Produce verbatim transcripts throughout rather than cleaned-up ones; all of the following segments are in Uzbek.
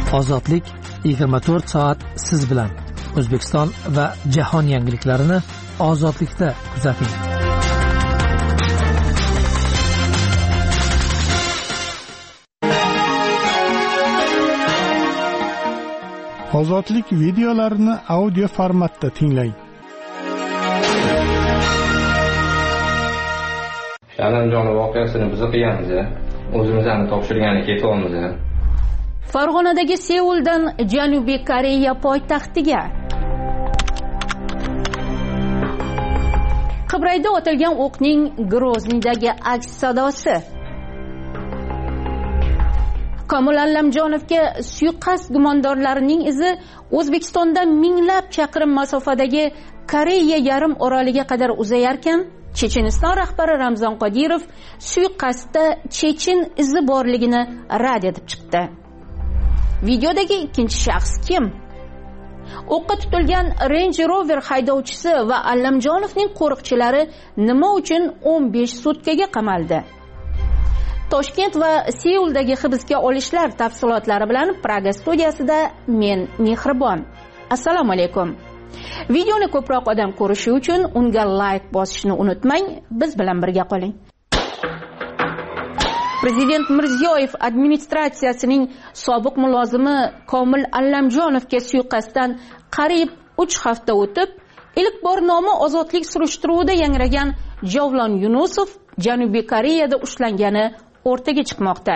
Ozodlik yigirma to'rt soat siz bilan. O'zbekiston va jahon yangiliklarini Ozodlikda kuzating. Ozodlik videolarini audio formatda tinglang. Shalanjoni voqeasini biz qilganmiz. O'zimizdan topshirgani ketyapmiz. Farg'onadagi Seuldan Janubiy Koreya poytaxtiga. Qibrayda otilgan o'qning Groznidagi aks sadosi. Komil Allamjonovga suiqasd gumondorlarining izi O'zbekistondan minglab chaqirim masofadagi Koreya yarim oroliga qadar uzayarkan, Checheniston rahbari Ramzan Qodirov suiqasdda chechen izi borligini rad etib chiqdi. Videodagi ikkinchi shaxs kim? O'qqa tutilgan Range Rover haydovchisi va Allamjonovning qo'riqchilari nima uchun o'n besh sutkaga qamaldi? Toshkent va Seuldagi hibsga olishlar tafsilotlari bilan Praga studiyasida men Mehribon. Assalomu alaykum. Videoni ko'proq odam ko'rishi uchun unga like bosishni unutmang. Biz bilan birga qoling. Prezident Mirziyoyev administratsiyasining sobiq mulozimi Komil Allamjonovga suiqasddan qariyb uch hafta o'tib, ilk bor nomi ozodlik surishtiruvida yangragan Javlon Yunusov Janubiy Koreyada ushlangani o'rtaga chiqmoqda.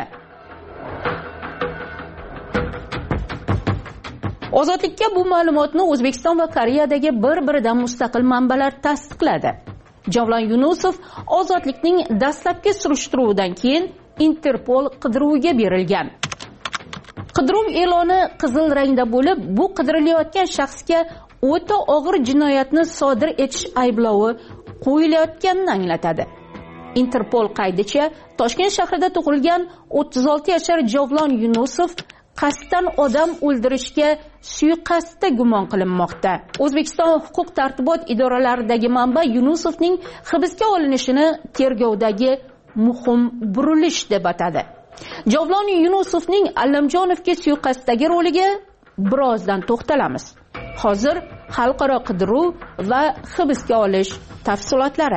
Ozodlikka bu ma'lumotni O'zbekiston va Koreyadagi bir-biridan mustaqil manbalar tasdiqladi. Javlon Yunusov ozodlikning dastlabki surishtiruvidan keyin Interpol qidiruviga berilgan. Qidiruv e'loni qizil rangda bo'lib, bu qidirilayotgan shaxsga o'ta og'ir jinoyatni sodir etish ayblovi qo'yilayotganini anglatadi. Interpol qaydicha Toshkent shahrida tug'ilgan o'ttiz olti yashar Javlon Yunusov qasddan odam o'ldirishga suiqasdda gumon qilinmoqda. O'zbekiston huquq tartibot idoralaridagi manba Yunusovning hibsga olinishini tergovdagi muhim burilish deb atadi. Javlon Yunusovning Allamjonovga suiqasddagi roliga birozdan to'xtalamiz. Hozir xalqaro qidiruv va hibsga olish tafsilotlari.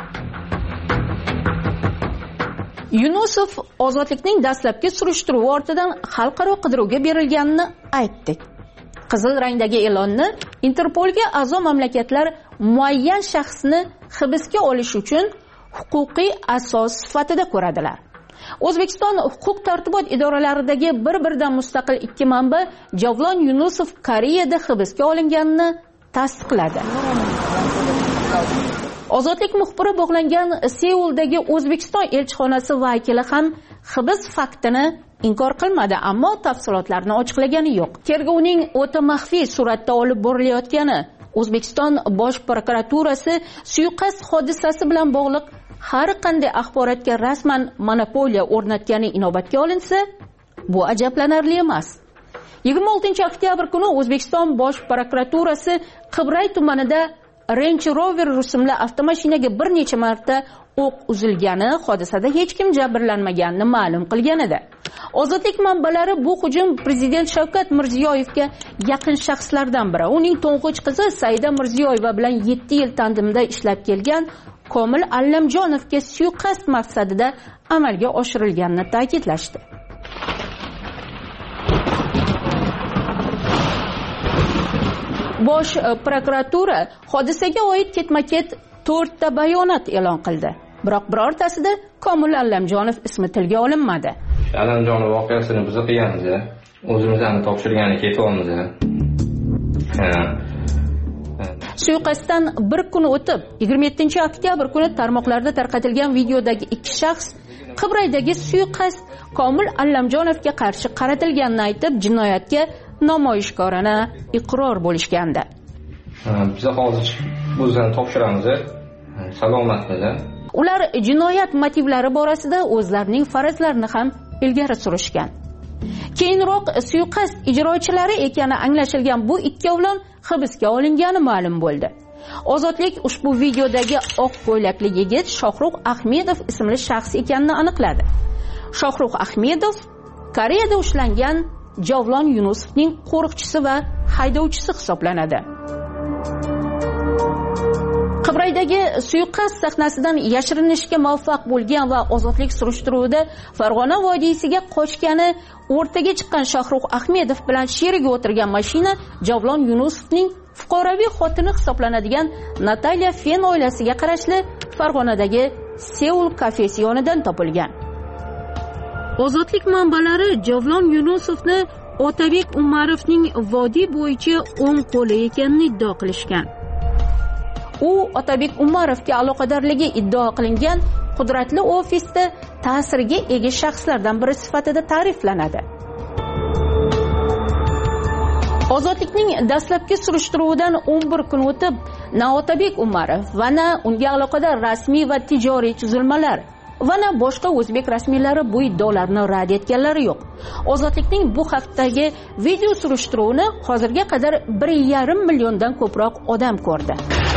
Yunusov ozodlikning dastlabki surishtiruvi ortidan xalqaro qidiruvga berilganini aytdik. Qizil rangdagi e'lonni Interpolga a'zo mamlakatlar muayyan shaxsni hibsga olish uchun huquqiy asos sifatida ko'radilar. O'zbekiston huquq tartibot idoralaridagi bir-biridan mustaqil ikki manba Javlon Yunusov Koreyada hibsga olinganini tasdiqladi. Ozodlik muxbiri bog'langan Seuldagi O'zbekiston elchixonasi vakili ham hibs faktini inkor qilmadi, ammo tafsilotlarni ochiqlagani yo'q. Tergovning o'ta maxfiy suratda olib borilayotgani, O'zbekiston Bosh prokuraturasi suiqasd hodisasi bilan bog'liq har qanday axborotga rasman monopoliya o'rnatgani inobatga olinsa, bu ajablanarli emas. yigirma oltinchi oktyabr kuni O'zbekiston Bosh prokuraturasi Qibray tumanida Range Rover rusumli avtomashinaga bir necha marta o'q uzilgani, hodisada hech kim jabrlanmaganini ma'lum qilgan edi. Ozodlik manbalari bu hujum Prezident Shavkat Mirziyoyevga yaqin shaxslardan biri, uning to'ng'ich qizi Saida Mirziyoyeva bilan yetti yil tandemda ishlab kelgan Komil Allamjonovga suiqasd maqsadida amalga oshirilganini ta'kidlashdi. Bosh prokuratura hodisaga oid ketma-ket to'rtta bayonot e'lon qildi. Biroq birortasida Komil Allamjonov ismi tilga olinmadi. Allamjonov voqeasini biz qilganmiz. O'zimizdan topshirgani ketyapmiz. Suiqasddan bir kun o'tib, yigirma yettinchi oktyabr kuni tarmoqlarda tarqatilgan videodagi ikki shaxs Qibraydagi suiqasd Komil Allamjonovga qarshi qaratilganini aytib, jinoyatga namoyishkorona iqror bo'lishgandi. Biz hozir o'zimizni topshiramiz. Salomatmiz. Ular jinoyat motivlari borasida o'zlarining farazlarini ham ilgari surishgan. Keyinroq suiqasd ijrochilari ekani anglashilgan bu ikkovlon hibsga olingani ma'lum bo'ldi. Ozodlik ushbu videodagi oq ko'ylakli yigit Shohrux Ahmedov ismli shaxs ekanini aniqladi. Shohrux Ahmedov Koreyada ushlangan Javlon Yunusovning qo'riqchisi va haydovchisi hisoblanadi. Qibraydagi suiqasd sahnasidan yashirinishga muvaffaq bo'lgan va ozodlik surishtiruvida Farg'ona vodiysiga qochgani o'rtaga chiqqan Shohrux Ahmedov bilan sherigi o'tirgan mashina Javlon Yunusovning fuqaroviy xotini hisoblanadigan Natalya Fen oilasiga qarashli Farg'onadagi Seul kafesi yonidan topilgan. Ozodlik manbalari Javlon Yunusovni Otabek Umarovning vodiy bo'yicha o'ng qo'li ekanini iddao qilishgan. U Otabek Umarovga aloqadorligi iddao qilingan qudratli ofisda ta'sirga ega shaxslardan biri sifatida ta'riflanadi. Ozodlikning dastlabki surishtiruvidan o'n bir kun o'tib, na Otabek Umarov va na unga aloqador rasmiy va tijoriy tuzilmalar va na boshqa o'zbek rasmiylari bu iddaolarni rad etganlari yo'q. Ozodlikning bu haqdagi video surishtiruvini hozirga qadar bir yarim milliondan ko'proq odam ko'rdi.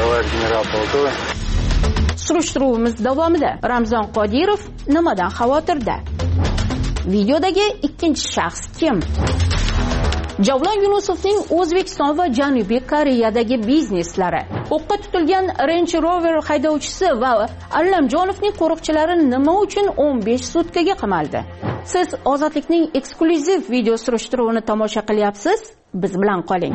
Surishtiruvimiz davomida Ramzon Qodirov nimadan xavotirda? Videodagi ikkinchi shaxs kim? Javlon Yunusovning O'zbekiston va Janubiy Koreyadagi bizneslari, o'qqa tutilgan Range Rover haydovchisi va Allamjonovning qo'riqchilari nima uchun o'n besh sutkaga qamaldi? Siz Ozodlikning eksklyuziv video surishtiruvini tomosha qilyapsiz? Biz bilan qoling.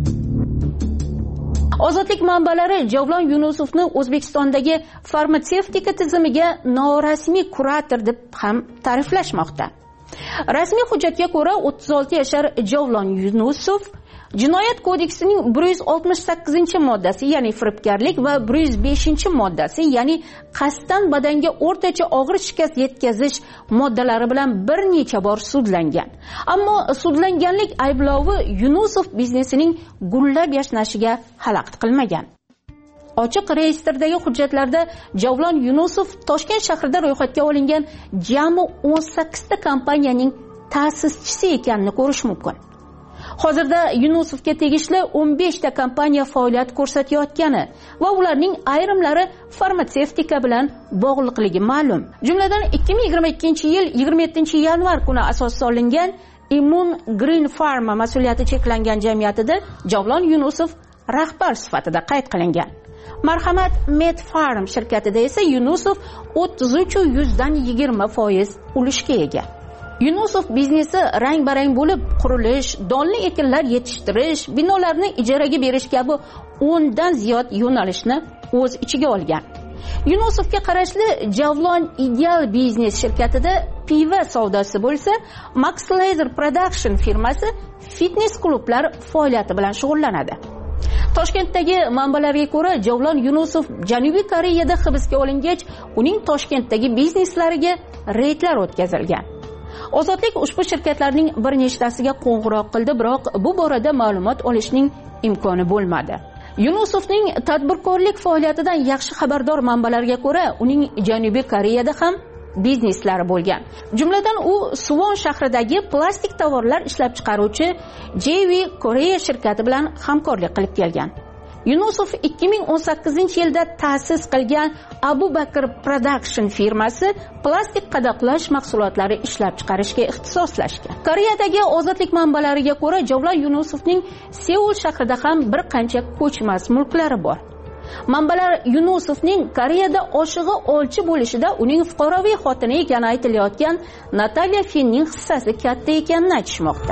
Ozodlik manbalari Javlon Yunusovni O'zbekistondagi farmatsevtika tizimiga norasmiy kurator deb ham ta'riflashmoqda. Rasmiy hujjatga ko'ra o'ttiz olti yashar Javlon Yunusov Jinoyat kodeksining bir yuz oltmish sakkizinchi moddasi, ya'ni firibgarlik va bir yuz beshinchi moddasi, ya'ni qasddan badanga o'rtacha og'ir shikast yetkazish moddalari bilan bir necha bor sudlangan. Ammo sudlanganlik ayblovi Yunusov biznesining gullab yashnashiga xalaqit qilmagan. Ochiq reyestrdagi hujjatlarda Javlon Yunusov Toshkent shahrida ro'yxatga olingan jami o'n sakkizta kompaniyaning ta'sischisi ekanini ko'rish mumkin. Hozirda Yunusovga tegishli o'n beshta kompaniya faoliyat ko'rsatayotgani va ularning ayrimlari farmatsevtika bilan bog'liqligi ma'lum. Jumladan ikki ming yigirma ikkinchi yil yigirma yettinchi yanvar kuni asos solingan Immun Green Pharma mas'uliyati cheklangan jamiyatida Javlon Yunusov rahbar sifatida qayd qilingan. Marhamat Medfarm shirkatida esa Yunusov o'ttiz uch yuzdan yigirma foiz ulushga ega. Yunusov biznesi rang-barang bo'lib, qurilish, donli ekinlar yetishtirish, binolarni ijaraga berish kabi o'ndan ziyod yo'nalishni o'z ichiga olgan. Yunusovga qarashli Javlon Ideal Business shirkatida piva savdosi bo'lsa, Max Laser Production firmasi fitness klublar faoliyati bilan shug'ullanadi. Toshkentdagi manbalarga ko'ra, Javlon Yunusov Janubiy Koreyada hibsga olingach, uning Toshkentdagi bizneslariga reydlar o'tkazilgan. Ozodlik ushbu shirkatlarning bir nechtasiga qo'ng'iroq qildi, biroq bu borada ma'lumot olishning imkoni bo'lmadi. Yunusovning tadbirkorlik faoliyatidan yaxshi xabardor manbalarga ko'ra, uning Janubiy Koreyada ham bizneslari bo'lgan. Jumladan u Suwon shahridagi plastik tovarlar ishlab chiqaruvchi J V Korea shirkati bilan hamkorlik qilib kelgan. Yunusov ikki ming o'n sakkizinchi yilda ta'sis qilgan Abu Bakr Production firmasi plastik qadoqlash mahsulotlari ishlab chiqarishga ixtisoslashgan. Koreyadagi ozodlik manbalariga ko'ra, Javlon Yunusovning Seul shahrida ham bir qancha ko'chmas mulklari bor. Manbalar Yunusovning Koreyada oshig'i olchi bo'lishida uning fuqaroviy xotini ekani aytilayotgan Natalya Fenning hissasi katta ekanini aytishmoqda.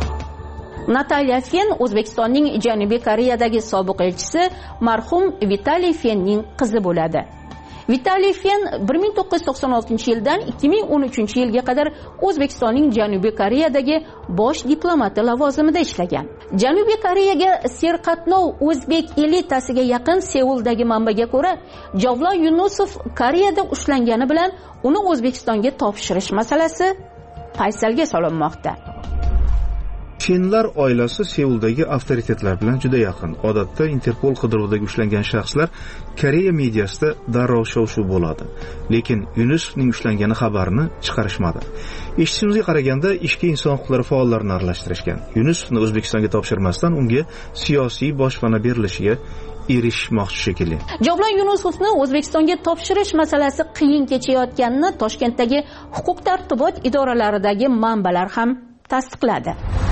Natalya Fen O'zbekistonning Janubiy Koreyadagi sobiq elchisi marhum Vitaliy Fenning qizi bo'ladi. Vitaliy Fen bir ming to'qqiz yuz to'qson oltinchi yildan ikki ming o'n uchinchi yilga qadar O'zbekistonning Janubiy Koreyadagi bosh diplomati lavozimida ishlagan. Janubiy Koreyaga serqatnov o'zbek elitasiga yaqin Seuldagi manbaga ko'ra, Javlon Yunusov Koreyada ushlangani bilan uni O'zbekistonga topshirish masalasi paysalga solinmoqda. Fenlar oilasi Seuldagi avtoritetlar bilan juda yaqin. Odatda Interpol qidiruvida ushlangan shaxslar Koreya mediasida darrov shov-shuv bo'ladi. Lekin Yunusovning ushlangani xabarini chiqarishmadi. Eshitishimizga qaraganda ishga inson huquqlari faollarini aralashtirishgan. Yunusovni O'zbekistonga topshirmasdan unga siyosiy boshpana berilishiga erishmoqchi shekilli. Javlon Yunusovni O'zbekistonga topshirish masalasi qiyin kechayotganini Toshkentdagi huquq tartibot idoralaridagi manbalar ham tasdiqladi.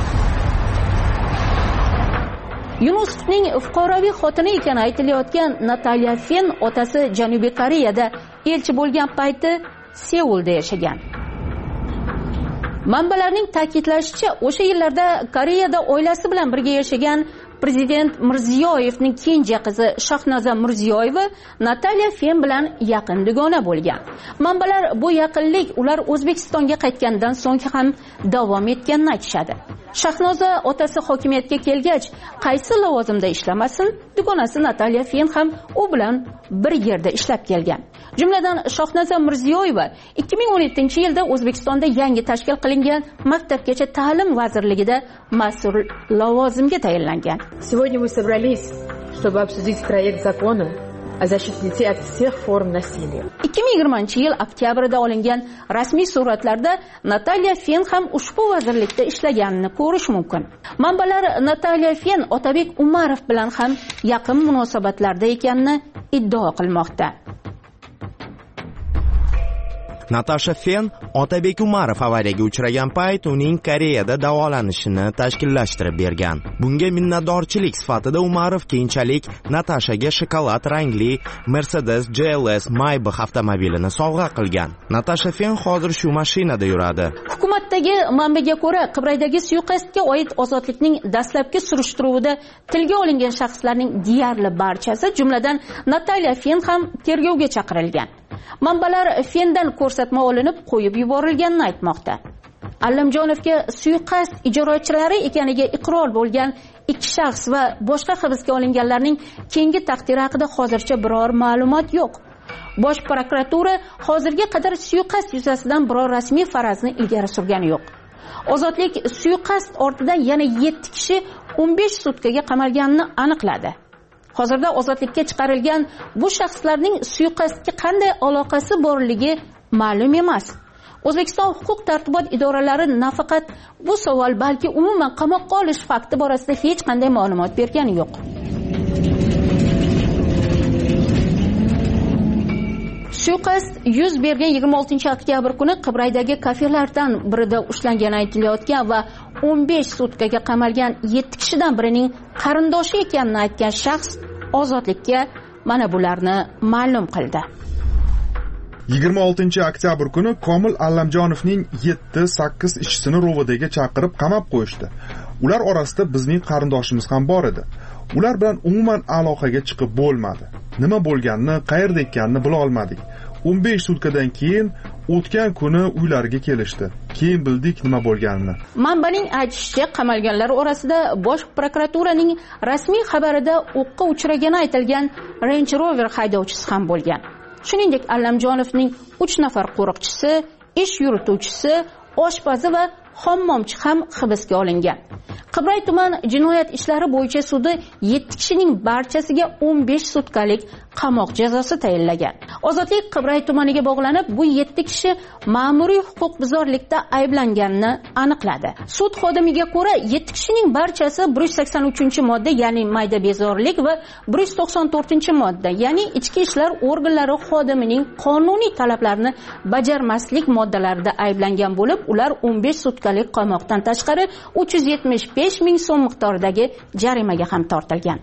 Yunusovning fuqaroviy xotini ekani aytilayotgan Natalya Fen otasi Janubiy Koreyada elchi bo'lgan payti Seulda yashagan. Manbalarning ta'kidlashicha, o'sha yillarda Koreyada oilasi bilan birga yashagan Prezident Mirziyoyevning kenja qizi Shahnoza Mirziyoyeva Natalya Fen bilan yaqin dugona bo'lgan. Manbalar bu yaqinlik ular O'zbekistonga qaytgandan so'ng ham davom etganini aytishadi. Shahnoza otasi hokimiyatga kelgach, qaysi lavozimda ishlamasin, dugonasi Natalya Fen ham u bilan bir yerda ishlab kelgan. Jumladan Shahnoza Mirziyoyeva ikki ming o'n yettinchi yilda O'zbekistonda yangi tashkil qilingan Maktabgacha ta'lim vazirligida mas'ul lavozimga tayinlangan. Сегодня мы собрались, чтобы обсудить проект закона о защите детей от всех форм насилия. ikki ming yigirmanchi yil oktyabrda olingan rasmiy suratlarda Natalya Fen ham ushbu vazirlikda ishlaganini ko'rish mumkin. Manbalar Natalya Fen Otabek Umarov bilan ham yaqin munosabatlarda ekanini iddao qilmoqda. Natasha Fen Otabek Umarov avariyaga uchragan payt uning Koreyada davolanishini tashkillashtirib bergan. Bunga minnatdorchilik sifatida Umarov keyinchalik Natashaga shokolad rangli Mercedes G L S Maybach avtomobilini sovg'a qilgan. Natasha Fen hozir shu mashinada yuradi. Hukumatdagi manbaga ko'ra, Qibraydagi suiqasdga oid ozodlikning dastlabki surishtiruvida tilga olingan shaxslarning deyarli barchasi, jumladan Natalya Fen ham tergovga chaqirilgan. Manbalar Fendan ko'rsatma olinib qo'yib yuborilganini aytmoqda. Allamjonovga suiqasd ijrochilari ekaniga iqror bo'lgan ikki shaxs va boshqa hibsga olinganlarning keyingi taqdiri haqida hozircha biror ma'lumot yo'q. Bosh prokuratura hozirga qadar suiqasd yuzasidan biror rasmiy farazni ilgari surgani yo'q. Ozodlik suiqasd ortidan yana yetti kishi o'n besh sutkaga qamalganini aniqladi. Hozirda ozodlikka chiqarilgan bu shaxslarning suiqasdga qanday aloqasi borligi ma'lum emas. O'zbekiston huquq tartibot idoralari nafaqat bu savol, balki umuman qamoqqa olish fakti borasida hech qanday ma'lumot bergani yo'q. Suiqasd yuz bergan yigirma oltinchi oktyabr kuni Qibraydagi kafelardan birida ushlangani aytilayotgan va o'n besh sutkaga qamalgan yetti kishidan birining qarindoshi ekanini aytgan shaxs ozodlikka mana bularni ma'lum qildi. yigirma oltinchi oktyabr kuni Komil Allamjonovning yetti sakkiz ishisini ro'vidaga chaqirib qamab qo'yishdi. Ular orasida bizning qarindoshimiz ham bor edi. Ular bilan umuman aloqaga chiqib bo'lmadi. Nima bo'lganini, qayerda ekanini bila olmadik. o'n besh sutkadan keyin o'tgan kuni uylariga kelishdi. Keyin bildik nima bo'lganini. Manbaning aytishicha, qamalganlar orasida Bosh prokuraturaning rasmiy xabarida o'qqa uchragani aytilgan Range Rover haydovchisi ham bo'lgan. Shuningdek, Allamjonovning uch nafar qo'riqchisi, ish yurituvchisi, oshpazi va hammomchi ham hibsga olingan. Qibray tuman jinoyat ishlari bo'yicha sudi yetti kishining barchasiga o'n besh sutkalik qamoq jazosi tayinlagan. Ozodlik Qibray tumaniga bog'lanib, bu yetti kishi ma'muriy huquqbuzarlikda ayblanganini aniqladi. Sud xodimiga ko'ra, yetti kishining barchasi bir yuz sakson uchinchi modda, ya'ni mayda bezorilik va bir yuz to'qson to'rtinchi modda, ya'ni ichki ishlar organlari xodimining qonuniy talablarini bajarmaslik moddalarida ayblangan bo'lib, ular o'n besh sutkalik qamoqdan tashqari uch yuz yetmish besh ming so'm miqdoridagi jarimaga ham tortilgan.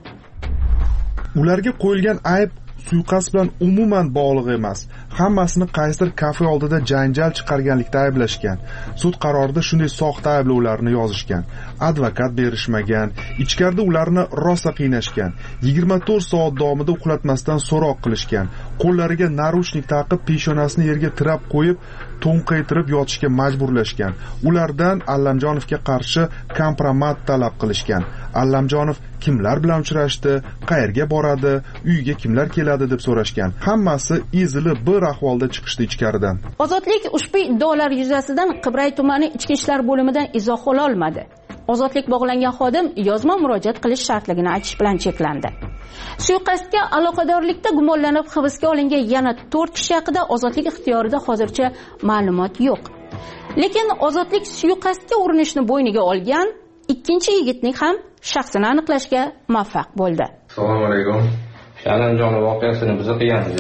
Ularga qo'yilgan ayb suiqasd bilan umuman bog'liq emas. Hammasini qaysidir kafe oldida janjal chiqarganlikda ayblashgan. Sud qarorida shunday soxta ayblovlarni yozishgan. Advokat berishmagan, ichkarida ularni rosa qiynashgan. yigirma to'rt soat davomida uxlatmasdan so'roq qilishgan. Qo'llariga narushnik taqib, peshonasini yerga tirab qo'yib, to'nqaytirib yotishga majburlashgan. Ulardan Allamjonovga qarshi kompromat talab qilishgan. Allamjonov kimlar bilan uchrashdi, qayerga boradi, uyiga kimlar keladi deb so'rashgan. Hammasi ezilib bir ahvolda chiqishdi ichkaridan. Ozodlik ushbu iddaolar yuzasidan Qibray tumani ichki ishlar bo'limidan izoh ola olmadi. Ozodlik bog'langan xodim yozma murojaat qilish shartligini aytish bilan cheklandi. Suiqasdga aloqadorlikda gumonlanib hibsga olingan yana to'rt kishi haqida ozodlik ixtiyorida hozircha ma'lumot yo'q. Lekin ozodlik suiqasdga urinishni bo'yniga olgan ikkinchi yigitning ham shaxsini aniqlashga muvaffaq bo'ldi. Assalomu alaykum. Allamjonov voqeasini biz qilganmiz.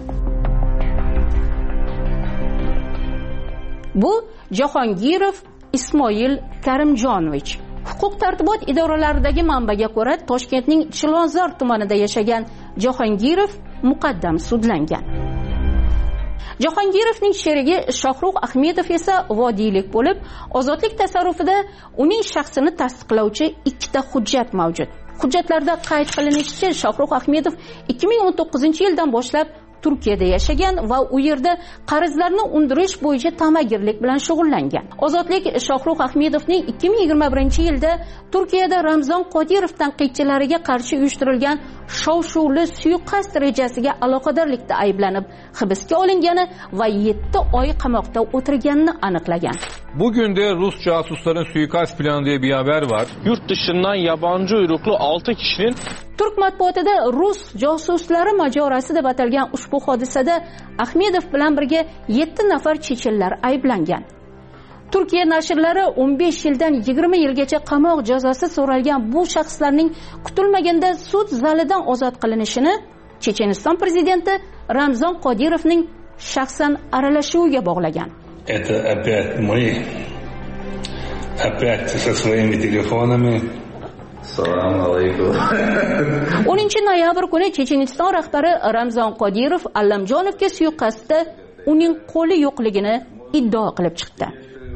Bu Jahongirov Ismoil Karimjonovich. Huquq tartibot idoralaridagi manbaga ko'ra, Toshkentning Chilonzor tumanida yashagan Jahongirov muqaddam sudlangan. Jahongirovning sherigi Shohruh Ahmedov esa vodiylik bo'lib, ozodlik tasarrufida uning shaxsini tasdiqlovchi ikkita hujjat mavjud. Hujjatlarda qayd qilinishicha, Shohruh Ahmedov ikki ming o'n to'qqizinchi yildan boshlab Turkiyada yashagan va u yerda qarzlarni undirish bo'yicha ta'magirlik bilan shug'ullangan. Ozodlik Shohruh Ahmedovning ikki ming yigirma birinchi yilda Turkiyada Ramzon Qodirov tanqidchilariga qarshi uyushtirilgan shov-shuvli suiqasd rejasiga aloqadorlikda ayblanib hibsga olingani va yetti oy qamoqda o'tirganini aniqlagan. Bugün de Rus casusların suikast planı diye bir haber var. Yurt dışından yabancı uyruklu altı kişinin Turk matbuotida Rus josuslari majorasi deb atalgan ushbu hodisada Ahmedov bilan birga yetti nafar chechenlar ayblangan. Turkiya nashrlari o'n besh yildan yigirma yilgacha qamoq jazosi so'ralgan bu shaxslarning kutilmaganda sud zalidan ozod qilinishini Checheniston prezidenti Ramzon Qodirovning shaxsan aralashuviga bog'lagan. Это опять мы, опять со своими телефонами. Assalomu alaykum. o'ninchi noyabr kuni Checheniston rahbari Ramzon Qodirov Allamjonovga suiqasdda uning qo'li yo'qligini iddao qilib chiqdi.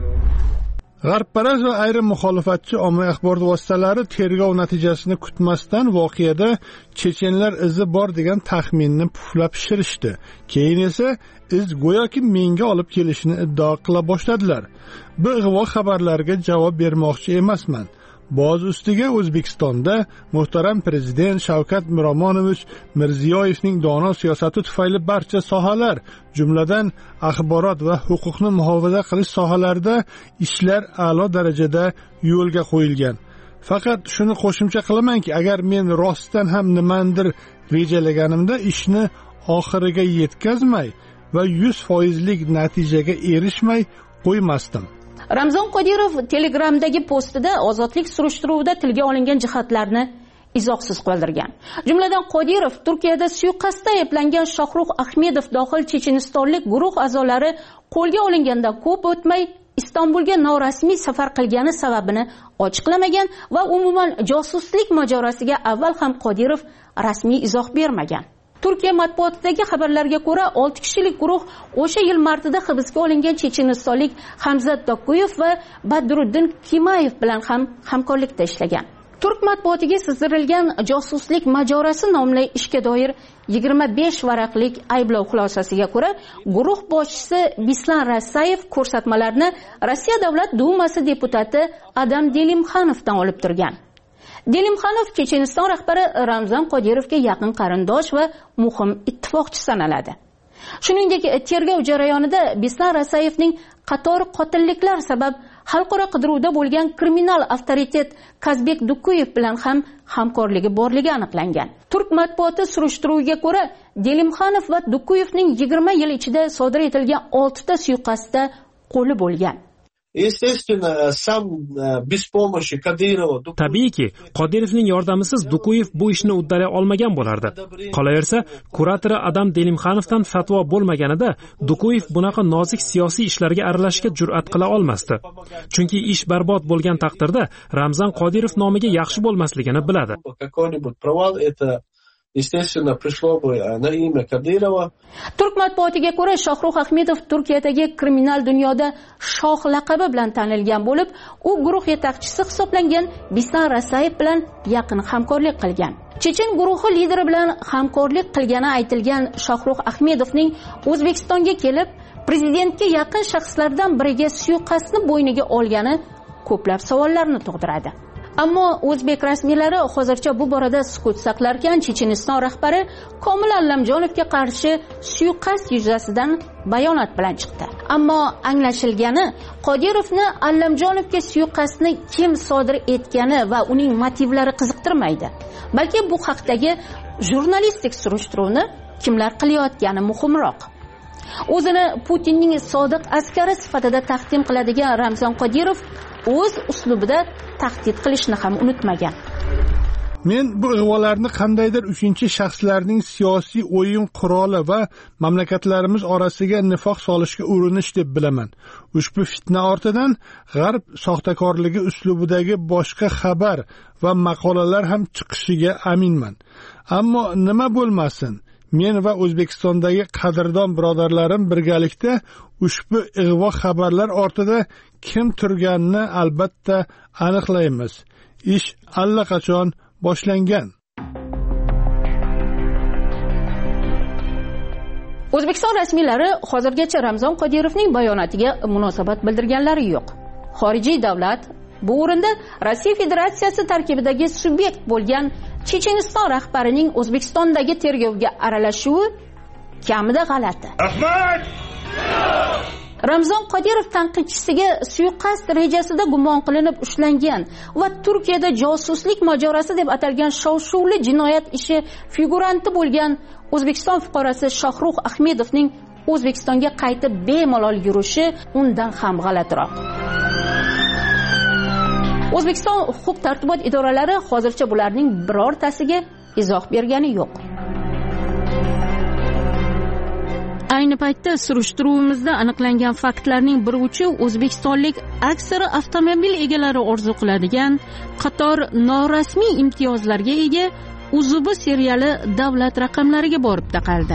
G'arbparast va ayrim muxolifatchi ommaviy axborot vositalari tergov natijasini kutmasdan voqeada chechenlar izi bor degan taxminni puflab pishirishdi. Keyin esa iz go'yoki menga olib kelishini iddao qila boshladilar. Bu ig'vo xabarlarga javob bermoqchi emasman. Boz ustiga O'zbekistonda muhtaram prezident Shavkat Miromonovich Mirziyoyevning dono siyosati tufayli barcha sohalar, jumladan axborot va huquqni muhofaza qilish sohalarida ishlar a'lo darajada yo'lga qo'yilgan. Faqat shuni qo'shimcha qilamanki, agar men rostdan ham nimandir rejalaganimda ishni oxiriga yetkazmay va yuz foizlik natijaga erishmay qo'ymasdim. Ramzon Qodirov Telegramdagi postida ozodlik surishtiruvida tilga olingan jihatlarni izohsiz qoldirgan. Jumladan Qodirov Turkiyada suiqasdda ayblangan Shohruh Ahmedov dohil chechenistonlik guruh a'zolari qo'lga olingandan ko'p o'tmay Istanbulga norasmiy safar qilgani sababini ochiqlamagan va umuman josuslik majorasiga avval ham Qodirov rasmiy izoh bermagan. Turkiya matbuotidagi xabarlarga ko'ra, olti kishilik guruh o'sha yil martida hibsga olingan chechenistonlik Hamzat Dokuyev va Badruddin Kimayev bilan ham hamkorlikda ishlagan. Turk matbuotiga sizdirilgan josuslik majorasi nomli ishga doir yigirma besh varaqlik ayblov xulosasiga ko'ra, guruh boshchisi Bislan Rasayev ko'rsatmalarni Rossiya Davlat Dumasi deputati Adam Delimxanovdan olib turgan. Delimxanov Checheniston rahbari Ramzon Qodirovga yaqin qarindosh va muhim ittifoqchi sanaladi. Shuningdek, tergov jarayonida Bislan Rasayevning qator qotilliklar sabab xalqaro qidiruvda bo'lgan kriminal avtoritet Kazbek Dukuyev bilan ham hamkorligi borligi aniqlangan. Turk matbuoti surishtiruviga ko'ra, Delimxanov va Dukuyevning yigirma yil ichida sodir etilgan olti ta suiqasdda qo'li bo'lgan. Tabiiyki, Qodirovning yordamisiz Dukuyev bu ishni uddalay olmagan bo'lardi. Qolaversa, kuratori Adam Delimxanovdan fatvo bo'lmaganida Dukuyev bunaqa nozik siyosiy ishlarga aralashishga jur'at qila olmasdi. Chunki ish barbod bo'lgan taqdirda Ramzon Qodirov nomiga yaxshi bo'lmasligini biladi. Естественно, пришло бы на имя Кадырова. Turk matbuotiga ko'ra, Shohruh Ahmedov Turkiyadagi kriminal dunyoda shoh laqabi bilan tanilgan bo'lib, u guruh yetakchisi hisoblangan Bislan Rasayev bilan yaqin hamkorlik qilgan. Chechen guruhi lideri bilan hamkorlik qilgani aytilgan Shohruh Ahmedovning O'zbekistonga kelib, prezidentga yaqin shaxslardan biriga suiqasdni bo'yniga olgani ko'plab savollarni tug'diradi. Ammo o'zbek rasmiylari hozircha bu borada sukut saqlarkan, Checheniston rahbari Komil Allamjonovga qarshi suiqasd yuzasidan bayonot bilan chiqdi. Ammo anglashilgani, Qodirovni Allamjonovga suiqasdni kim sodir etgani va uning motivlari qiziqtirmaydi. Balki bu haqdagi jurnalistik surishtiruvni kimlar qilayotgani muhimroq. O'zini Putinning sodiq askari sifatida taqdim qiladigan Ramzon Qodirov o'z uslubida tahdid qilishni ham unutmagan. Men bu ig'volarni qandaydir uchinchi shaxslarning siyosiy o'yin quroli va mamlakatlarimiz orasiga nifoq solishga urinish deb bilaman. Ushbu fitna ortidan g'arb soxtakorligi uslubidagi boshqa xabar va maqolalar ham chiqishiga aminman. Ammo nima bo'lmasin, men va O'zbekistondagi qadrdon birodarlarim birgalikda ushbu ig'vo xabarlar ortida kim turganini albatta aniqlaymiz. Ish allaqachon boshlangan. O'zbekiston rasmiylari hozirgacha Ramzon Qodirovning bayonotiga munosabat bildirganlari yo'q. Xorijiy davlat bu o'rinda Rossiya Federatsiyasi tarkibidagi subyekt bo'lgan Checheniston rahbarining O'zbekistondagi tergovga aralashuvi kamida g'alati. Rahmat! Ramzon Qodirov tanqidchisiga suiqasd rejasida gumon qilinib ushlangan va Turkiyada josuslik mojarosi deb atalgan shov-shuvli jinoyat ishi figuranti bo'lgan O'zbekiston fuqarosi Shohrux Ahmedovning O'zbekistonga qaytib bemalol yurishi undan ham g'alatiroq. O'zbekiston huquq-tartibot idoralari hozircha bularning birortasiga izoh bergani yo'q. Ayni paytda surishtiruvimizda aniqlangan faktlarning bir uchi o'zbekistonlik aksari avtomobil egalari orzu qiladigan qator norasmiy imtiyozlarga ega Uzubi seriali davlat raqamlariga borib taqaldi.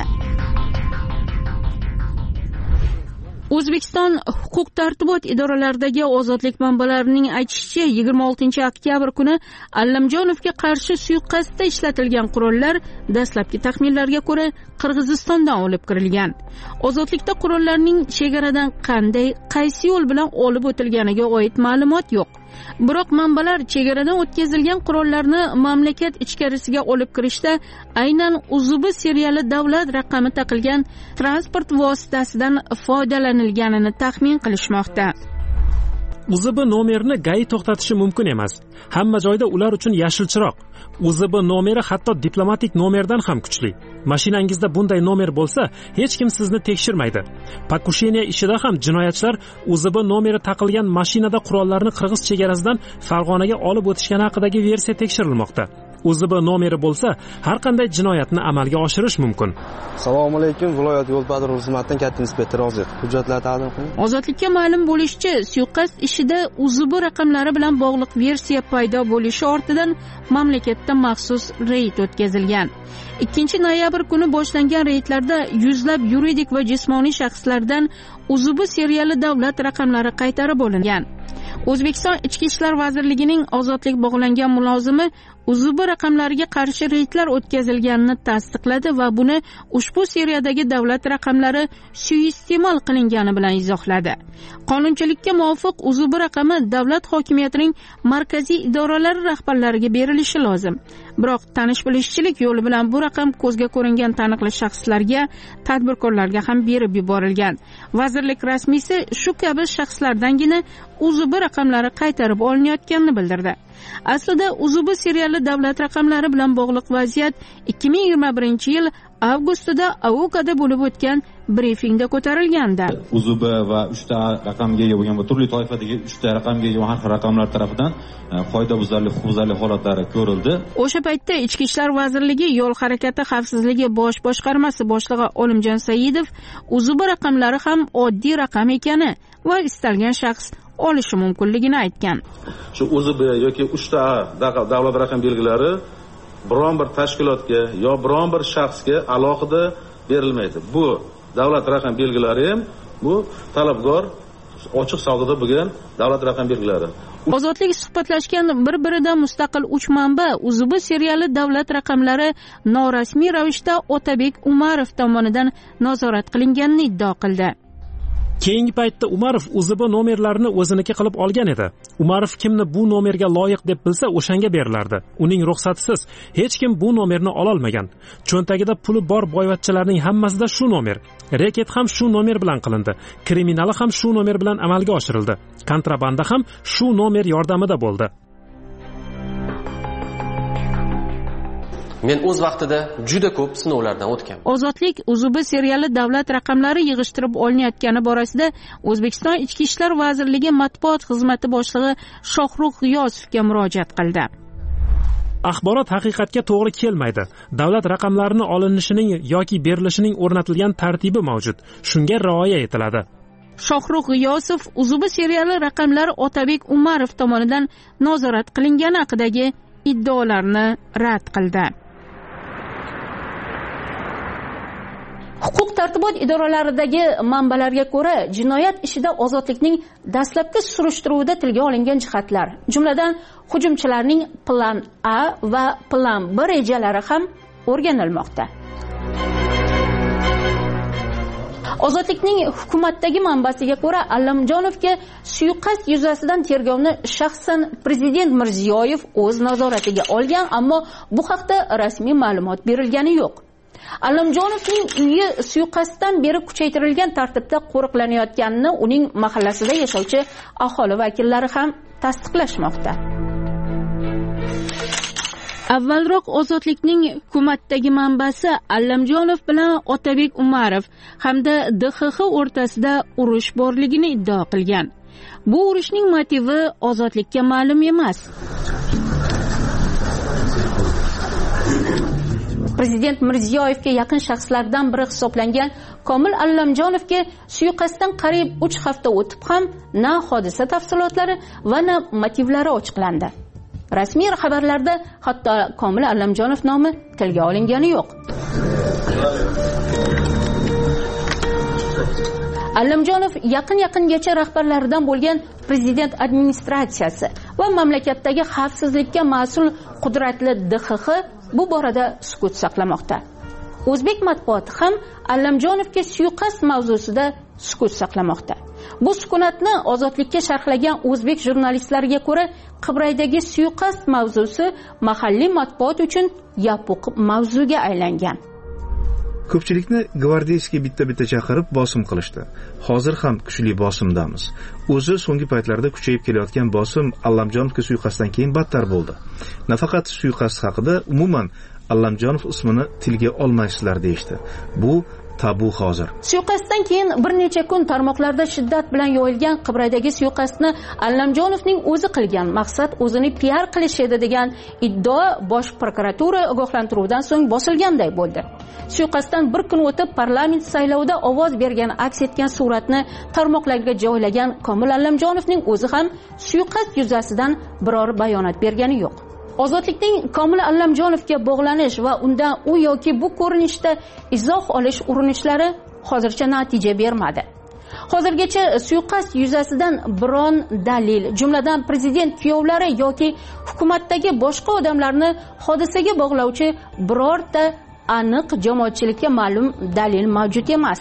O'zbekiston huquq-tartibot idoralaridagi ozodlik manbalarining aytishicha, yigirma oltinchi oktyabr kuni Allamjonovga qarshi suiqasdda ishlatilgan qurollar dastlabki taxminlarga ko'ra Qirg'izistondan olib kirilgan. Ozodlikda qurollarning chegaradan qanday, qaysi yo'l bilan olib o'tilganiga oid ma'lumot yo'q. Biroq manbalar chegaradan o'tkazilgan qurollarni mamlakat ichkarisiga olib kirishda aynan Uzubi seriali davlat raqami taqilgan transport vositasidan foydalanilganini taxmin qilishmoqda. Uzubi nomerni G A I to'xtatishi mumkin emas. Hamma joyda ular uchun yashil chiroq. Uzubi nomeri hatto diplomatik nomerdan ham kuchli. Mashinangizda bunday nomer bo'lsa, hech kim sizni tekshirmaydi. Pakusheniya ishida ham jinoyatchilar Uzubi nomeri taqilgan mashinada qurollarni Qirg'iz chegarasidan Farg'onaga olib o'tishgani haqidagi versiya tekshirilmoqda. Uzubi nomeri bo'lsa, har qanday jinoyatni amalga oshirish mumkin. Assalomu alaykum, viloyat yo'l-patrul xizmatidan katta inspektor Ozod. Hujjatlar taqdim qiling. Ozodlikka ma'lum bo'lishicha, suiqasd ishida Uzubi raqamlari bilan bog'liq versiya paydo bo'lishi ortidan mamlakatda maxsus reyd o'tkazilgan. ikkinchi noyabr kuni boshlangan reydlarda yuzlab yuridik va jismoniy shaxslardan Uzubi seriali davlat raqamlari qaytarib olingan. O'zbekiston Ichki ishlar vazirligining ozodlik bog'langan mulozimi Uzubi raqamlariga qarshi reydlar o'tkazilganini tasdiqladi va buni ushbu seriyadagi davlat raqamlari suiiste'mol qilingani bilan izohladi. Qonunchilikka muvofiq Uzubi raqami davlat hokimiyatining markaziy idoralari rahbarlariga berilishi lozim. Biroq tanish-bilishchilik yo'li bilan bu raqam ko'zga ko'ringan taniqli shaxslarga, tadbirkorlarga ham berib yuborilgan. Vazirlik rasmiysi shu kabi shaxslardangina Uzubi raqamlari qaytarib olinayotganini bildirdi. Aslida Uzubi seriali davlat raqamlari bilan bog'liq vaziyat ikki ming yigirma birinchi yil avgustida Avokada bo'lib o'tgan brifingda ko'tarilgandi. Uzubi va uchta raqamga ega bo'lgan va turli toifadagi uchta raqamga ega har xil raqamlar tarafidan qoidabuzarlik, huquqbuzarlik holatlari ko'rildi. O'sha paytda Ichki ishlar vazirligi yo'l harakati xavfsizligi bosh boshqarmasi boshlig'i Olimjon Saidov Uzubi raqamlari ham oddiy raqam ekani va istalgan shaxs olishi mumkinligini aytgan. Shu Uzubi yoki uchta davlat raqam belgilari biron bir tashkilotga yo biron bir shaxsga alohida berilmaydi. Bu davlat raqam belgilari ham bu talabgor ochiq savdoda bo'lgan davlat raqam belgilari. Ozodlik suhbatlashgan bir-biridan mustaqil uch manba Uzubi seriali davlat raqamlari norasmiy ravishda Otabek Umarov tomonidan nazorat qilinganini iddao qildi. Keyingi paytda Umarov Uzubi nomerlarini o'ziniki qilib olgan edi. Umarov kimni bu nomerga loyiq deb bilsa, o'shanga berilardi. Uning ruxsatisiz hech kim bu nomerni ola olmagan. Cho'ntagida puli bor boyvachchalarning hammasida shu nomer. Reket ham shu nomer bilan qilindi. Kriminali ham shu nomer bilan amalga oshirildi. Kontrabanda ham shu nomer yordamida bo'ldi. Men o'z vaqtida juda ko'p sinovlardan o'tganman. Ozodlik Uzubi seriali davlat raqamlari yig'ishtirib olinayotgani borasida O'zbekiston Ichki ishlar vazirligi matbuot xizmati boshlig'i Shohrux G'iyosovga murojaat qildi. axborot haqiqatga to'g'ri kelmaydi. Davlat raqamlarini olinishining yoki berilishining o'rnatilgan tartibi mavjud. Shunga rioya etiladi. Shohrux G'iyosov Uzubi seriali raqamlar Otabek Umarov tomonidan nazorat qilingani haqidagi iddaolarni rad qildi. Huquq tartibot idoralaridagi manbalarga ko'ra, jinoyat ishida ozodlikning dastlabki surishtiruvida tilga olingan jihatlar, jumladan hujumchilarning plan A va plan B rejalari ham o'rganilmoqda. Ozodlikning hukumatdagi manbasiga ko'ra, Allamjonovga suiqasd yuzasidan tergovni shaxsan prezident Mirziyoyev o'z nazoratiga olgan, ammo bu haqda rasmiy ma'lumot berilgani yo'q. Allamjonovning uyi suiqasddan beri kuchaytirilgan tartibda qo'riqlanayotganini uning mahallasida yashovchi aholi vakillari ham tasdiqlashmoqda. Avvalroq Ozodlikning hukumatdagi manbasi Allamjonov bilan Otabek Umarov hamda D X X o'rtasida urush borligini iddao qilgan. Bu urushning motivi Ozodlikka ma'lum emas. Prezident Mirziyoyevga yaqin shaxslardan biri hisoblangan Komil Allamjonovga suiqasddan qariyb uch hafta o'tib ham na hodisa tafsilotlari va na motivlari ochiqlandi. Rasmiy xabarlarda hatto Komil Allamjonov nomi tilga olingani yo'q. Allamjonov yaqin-yaqingacha rahbarlaridan bo'lgan prezident administratsiyasi va mamlakatdagi xavfsizlikka mas'ul qudratli D X X bu borada sukut saqlamoqda. O'zbek matbuoti ham Allamjonovga suiqasd mavzusida sukut saqlamoqda. Bu sukunatni Ozodlikka sharhlagan o'zbek jurnalistlariga ko'ra, Qibraydagi suiqasd mavzusi mahalliy matbuot uchun yopiq mavzuga aylangan. Ko'pchilikni gvardiyskiy bitta-bitta chaqirib bosim qilishdi. Hozir ham kuchli bosimdamiz. O'zi so'nggi paytlarda kuchayib kelayotgan bosim Allamjonovga suiqasddan keyin battar bo'ldi. Nafaqat suiqasd haqida, umuman Allamjonov ismini tilga olmaysizlar deyishdi. Bu tabu hozir. Suiqasddan keyin bir necha kun tarmoqlarda shiddat bilan yoyilgan Qibraydagi suiqasdni Allamjonovning o'zi qilgan, maqsad o'zini P R qilish edi degan iddao bosh prokuratura ogohlantiruvdan so'ng bosilganday bo'ldi. Suiqasddan bir kun o'tib parlament saylovida ovoz bergan aks etgan suratni tarmoqlarga joylagan Komil Allamjonovning o'zi ham suiqasd yuzasidan biror bayonot bergani yo'q. Ozodlikning Komil Allamjonovga bog'lanish va undan u yoki bu ko'rinishda izoh olish urinishlari hozircha natija bermadi. Hozirgacha suiqasd yuzasidan biron dalil, jumladan prezident kuyovlari yoki hukumatdagi boshqa odamlarni hodisaga bog'lovchi birorta aniq jamoatchilikka ma'lum dalil mavjud emas.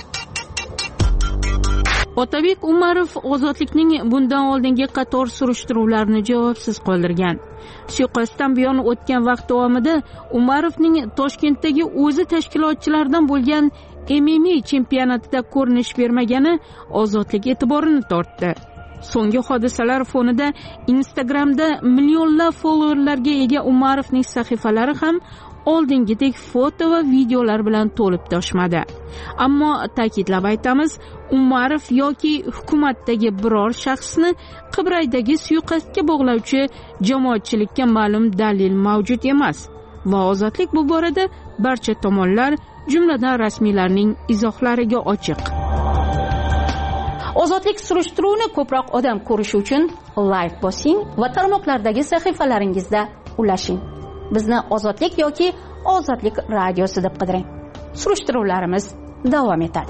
Otabek Umarov Ozodlikning bundan oldingi qator surishtiruvlarni javobsiz qoldirgan. Suiqasddan buyon o'tgan vaqt davomida Umarovning Toshkentdagi o'zi tashkilotchilardan bo'lgan M M A chempionatida ko'rinish bermagani Ozodlik e'tiborini tortdi. So'nggi hodisalar fonida Instagramda millionlab followerlarga ega Umarovning sahifalari ham oldingidek foto va videolar bilan to'lib toshmadi. Ammo ta'kidlab aytamiz, Umarov yoki hukumatdagi biror shaxsni Qibraydagi suiqasdga bog'lovchi jamoatchilikka ma'lum dalil mavjud emas va Ozodlik bu borada barcha tomonlar, jumladan rasmiylarning izohlariga ochiq. Ozodlik surishtiruvini ko'proq odam ko'rishi uchun like bosing va tarmoqlardagi sahifalaringizda ulashing. Bizni Ozodlik yoki Ozodlik radiosi deb qidiring. Surishtiruvlarimiz davom etadi.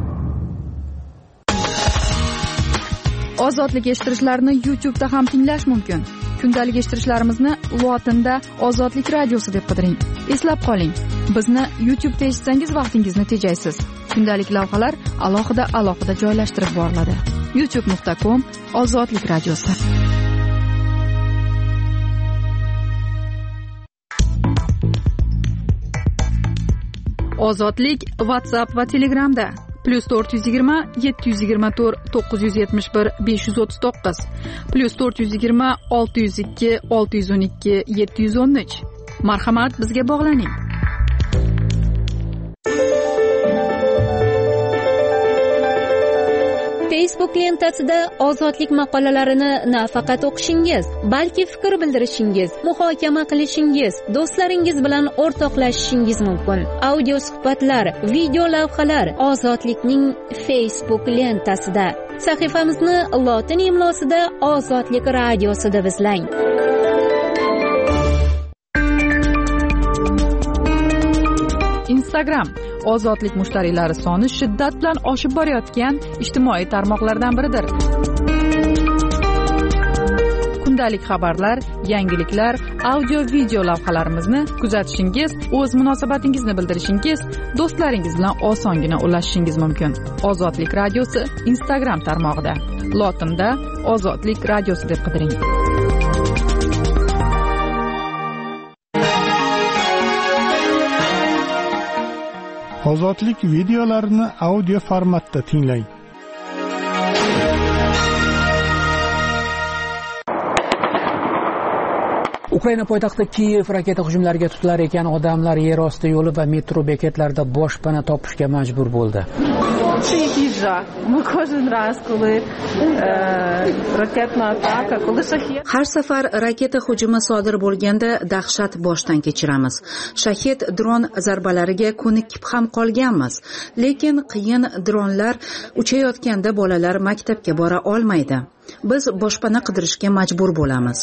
Ozodlik eshittirishlarni YouTube da ham tinglash mumkin. Kundalik eshittirishlarimizni lotinda Ozodlik radiosi deb qidiring. Eslab qoling, bizni YouTube da eshitsangiz vaqtingizni tejaysiz. Kundalik lavhalar alohida-alohida joylashtirib boriladi. youtube nuqta com Ozodlik radiosi. Ozodlik WhatsApp va Telegramda plus to'rt yuz yigirma yetti yuz yigirma to'rt to'qqiz yuz yetmish bir besh yuz o'ttiz to'qqiz plus to'rt yuz yigirma olti yuz ikki olti yuz o'n ikki yetti yuz o'n uch. Marhamat, bizga bog'laning. Facebook lentasida ozodlik maqolalarini nafaqat o'qishingiz, balki fikr bildirishingiz, muhokama qilishingiz, do'stlaringiz bilan o'rtoqlashishingiz mumkin. Audio suhbatlar, video lavhalar ozodlikning Facebook lentasida. Sahifamizni lotin imlosida Ozodlik radiosida izlang. Instagram ozodlik mushtariylari soni shiddat bilan oshib borayotgan ijtimoiy tarmoqlardan biridir. Kundalik xabarlar, yangiliklar, audio video lavhalarimizni kuzatishingiz, o'z munosabatingizni bildirishingiz, do'stlaringiz bilan osongina ulashishingiz mumkin. Ozodlik radiosi Instagram tarmog'ida. Lotinda Ozodlik radiosi deb qidiring. Ozodlik videolarini audio formatda tinglang. Ukraina poytaxti Kiyev raketa hujumlariga tutilar ekan odamlar yer osti yo'li va metro bekatlarida boshpana topishga majbur bo'ldi. Har safar raketa hujumi sodir bo'lganda dahshat boshdan kechiramiz. Shahid dron zarbalariga ko'nikib ham qolganmiz, lekin qiyin dronlar uchayotganda bolalar maktabga bora olmaydi. Biz boshpana qidirishga majbur bo'lamiz.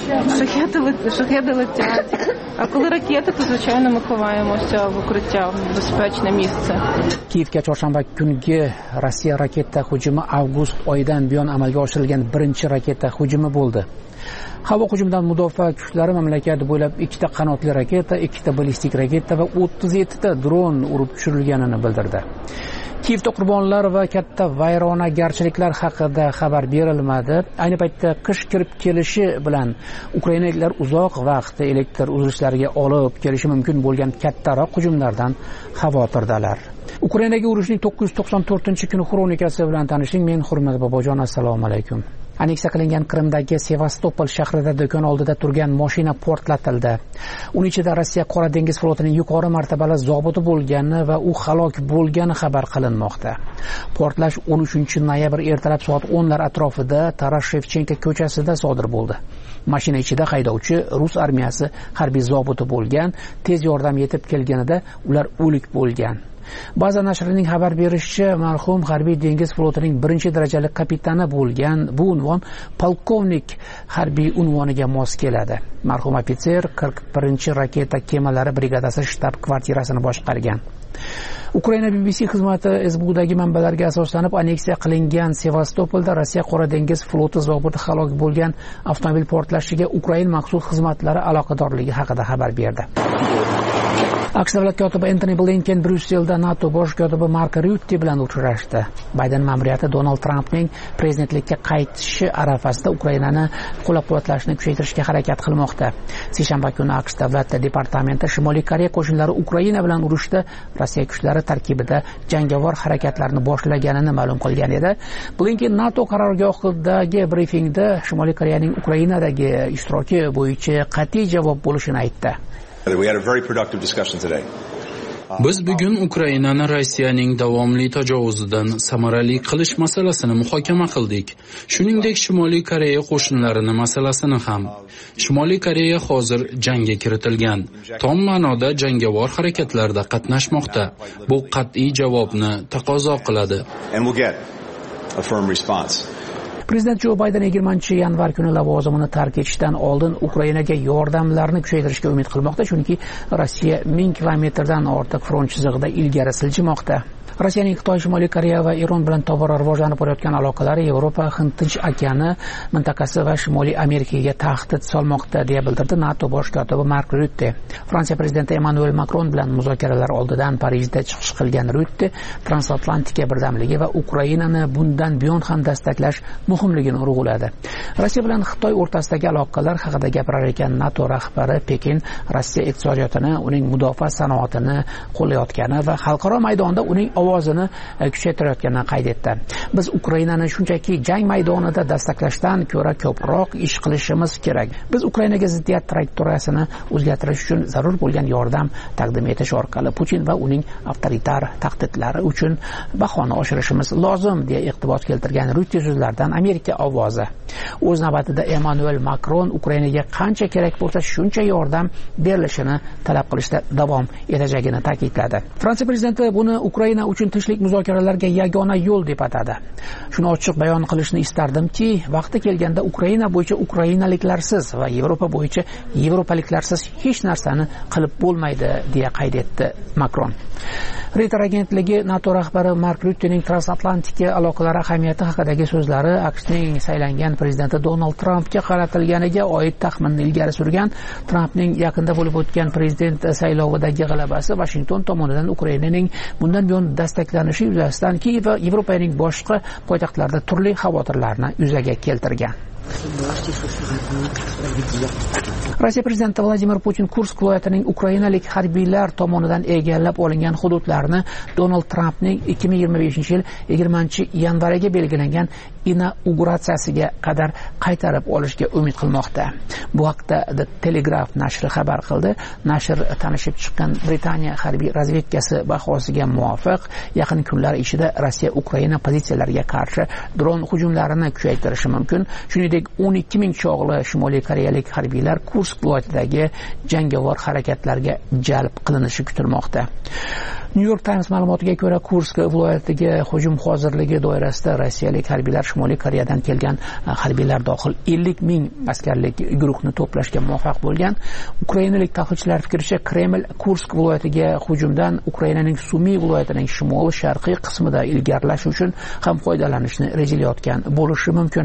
Шахеди летять. А коли ракети, то звичайно ми ховаємося в укриття, в безпечне місце. Kiyevga chorshanba kungi Rossiya raketa hujumi avgust oyidan buyon amalga oshirilgan birinchi raketa hujumi bo'ldi. Havo hujumidan mudofaa kuchlari mamlakat bo'ylab ikkita qanotli raketa, ikkita ballistik raketa va o'ttiz yettita dron urib tushirilganini bildirdi. Kiyevda qurbonlar va katta vayronagarchiliklar haqida xabar berilmadi. Ayni paytda qish kirib kelishi bilan ukrainaliklar uzoq vaqt elektr uzilishlariga olib kelishi mumkin bo'lgan kattaroq hujumlardan xavotirdalar. Ukrainaga urushning to'qqiz yuz to'qson to'rtinchi kuni xronikasi bilan tanishing. Men Hurmat Bobojon, assalomu alaykum. Aneksiya qilingan Qrimdagi Sevastopol shahrida do'kon oldida turgan mashina portlatildi. Uning ichida Rossiya Qora dengiz flotining yuqori martabali zobiti bo'lgani va u halok bo'lgani xabar qilinmoqda. Portlash o'n uchinchi noyabr ertalab soat o'nlar atrofida Taras Shevchenko ko'chasida sodir bo'ldi. Mashina ichida haydovchi rus armiyasi harbiy zobiti bo'lgan. Tez yordam yetib kelganida ular o'lik bo'lgan. Baza nashrining xabar berishicha, marhum harbiy dengiz flotining birinchi darajali kapitani bo'lgan. Bu unvon polkovnik harbiy unvoniga mos keladi. Marhum ofitser qirq birinchi raketa kemalari brigadasi shtab kvartirasini boshqargan. Ukraina B B C xizmati S B Udagi manbalarga asoslanib aneksiya qilingan Sevastopolda Rossiya Qora dengiz floti zobiti halok bo'lgan avtomobil portlashiga Ukraina maxsus xizmatlari aloqadorligi haqida xabar berdi. AQSh davlat kotibi Antony Blinken Bryusselda NATO bosh kotibi Mark Rutte bilan uchrashdi. Bayden ma'muriyati Donald Trampning prezidentlikka qaytishi arafasida Ukrainani qo'llab-quvvatlashni kuchaytirishga harakat qilmoqda. Seshanba kuni AQSh davlat departamenti Shimoliy Koreya qo'shinlari Ukraina bilan urushda Rossiya kuchlari tarkibida jangovar harakatlarni boshlaganini ma'lum qilgan edi. Blinken NATO qarorgohidagi brifingda Shimoliy Koreyaning Ukrainadagi ishtiroki bo'yicha qat'iy javob bo'lishini aytdi. Biz bugun Ukrainani Rossiyaning davomli tajovuzidan samarali qilish masalasini muhokama qildik. Shuningdek, Shimoliy Koreya qo'shinlarini masalasini ham. Shimoliy Koreya hozir jangga kiritilgan, tom ma'noda jangovar harakatlarda qatnashmoqda. Bu qat'iy javobni taqozo qiladi. Prezident Jo Bayden yigirmanchi yanvar kuni lavozimini tark etishdan oldin Ukrainaga yordamlarni kuchaytirishga umid qilmoqda, chunki Rossiya ming kilometrdan ortiq front chizig'ida ilgari siljimoqda. Rossiyaning Xitoy, Shimoliy Koreya va Eron bilan tobora rivojlanib borayotgan aloqalari Yevropa, Hind Tinch okeani mintaqasi va Shimoliy Amerikaga tahdid solmoqda, deya bildirdi NATO bosh kotibi Mark Rutte. Fransiya prezidenti Emmanuel Macron bilan muzokaralar oldidan Parijda chiqish qilgan Rutte transatlantika birdamligi va Ukrainani bundan buyon ham dastaklash muhimligini urg'uladi. Rossiya bilan Xitoy o'rtasidagi aloqalar haqida gapirar ekan NATO rahbari Pekin Rossiya iqtisodiyotini, uning mudofaa sanoatini qo'llayotgani va xalqaro maydonda uning ovozini kuchaytirayotganini qayd etdi. Biz Ukrainani shunchaki jang maydonida dastaklashdan ko'ra ko'proq ish qilishimiz kerak. Biz Ukrainaga ziddiyat trayektoriyasini o'zgartirish uchun zarur bo'lgan yordam taqdim etish orqali Putin va uning avtoritar tahdidlari uchun bahoni oshirishimiz lozim deya iqtibos keltirgan Reuters so'zlaridan Amerika ovozi. O'z navbatida Emmanuel Macron Ukrainaga qancha kerak bo'lsa shuncha yordam berilishini talab qilishda davom etajagini ta'kidladi. Fransiya prezidenti buni Ukraina uchun tinchlik muzokaralarga yagona yo'l deb atadi. Shuni ochiq bayon qilishni istardimki, vaqti kelganda Ukraina bo'yicha ukrainaliklarsiz va Yevropa bo'yicha yevropaliklarsiz hech narsani qilib bo'lmaydi deya qayd etdi Macron. Reuters agentligi NATO rahbari Mark Ruttening transatlantik aloqalar ahamiyati haqidagi so'zlari AQShning saylangan prezidenti Donald Trampga qaratilganiga oid taxminni ilgari surgan. Trampning yaqinda bo'lib o'tgan prezident saylovidagi g'alabasi Washington tomonidan Ukrainaning bundan buyon dastaklanishi yuzasidan Kiyev va Yevropaning boshqa poytaxtlarida turli xavotirlarni yuzaga keltirgan. Rossiya prezidenti Vladimir Putin Kursk viloyatining ukrainalik harbiylar tomonidan egallab olingan hududlarini Donald Trampning ikki ming yigirma beshinchi yil yigirmanchi yanvariga belgilangan inauguratsiyasiga qadar qaytarib olishga umid qilmoqda. Bu haqda The Telegraph nashri xabar qildi. Nashr tanishib chiqqan Britaniya harbiy razvedkasi bahosiga muvofiq, yaqin kunlar ichida Rossiya Ukraina pozitsiyalariga qarshi dron hujumlarini kuchaytirishi mumkin. Shuningdek, o'n ikki ming chog'li Shimoliy Koreyalik harbiylar Kursk viloyatidagi jangovar harakatlarga jalb qilinishi kutilmoqda. New York Times ma'lumotiga ko'ra, Kursk viloyatiga hujum hozirligi doirasida rossiyalik harbiylar Shimoliy Koreyadan kelgan harbiylar dohil ellik ming askarlik guruhni to'plashga muvaffaq bo'lgan. Ukrainalik tahlilchilar fikricha, Kreml Kursk viloyatiga hujumdan Ukrainaning Sumy viloyatining shimol-sharqiy qismida ilgarilash uchun ham foydalanishni rejalayotgan bo'lishi mumkin.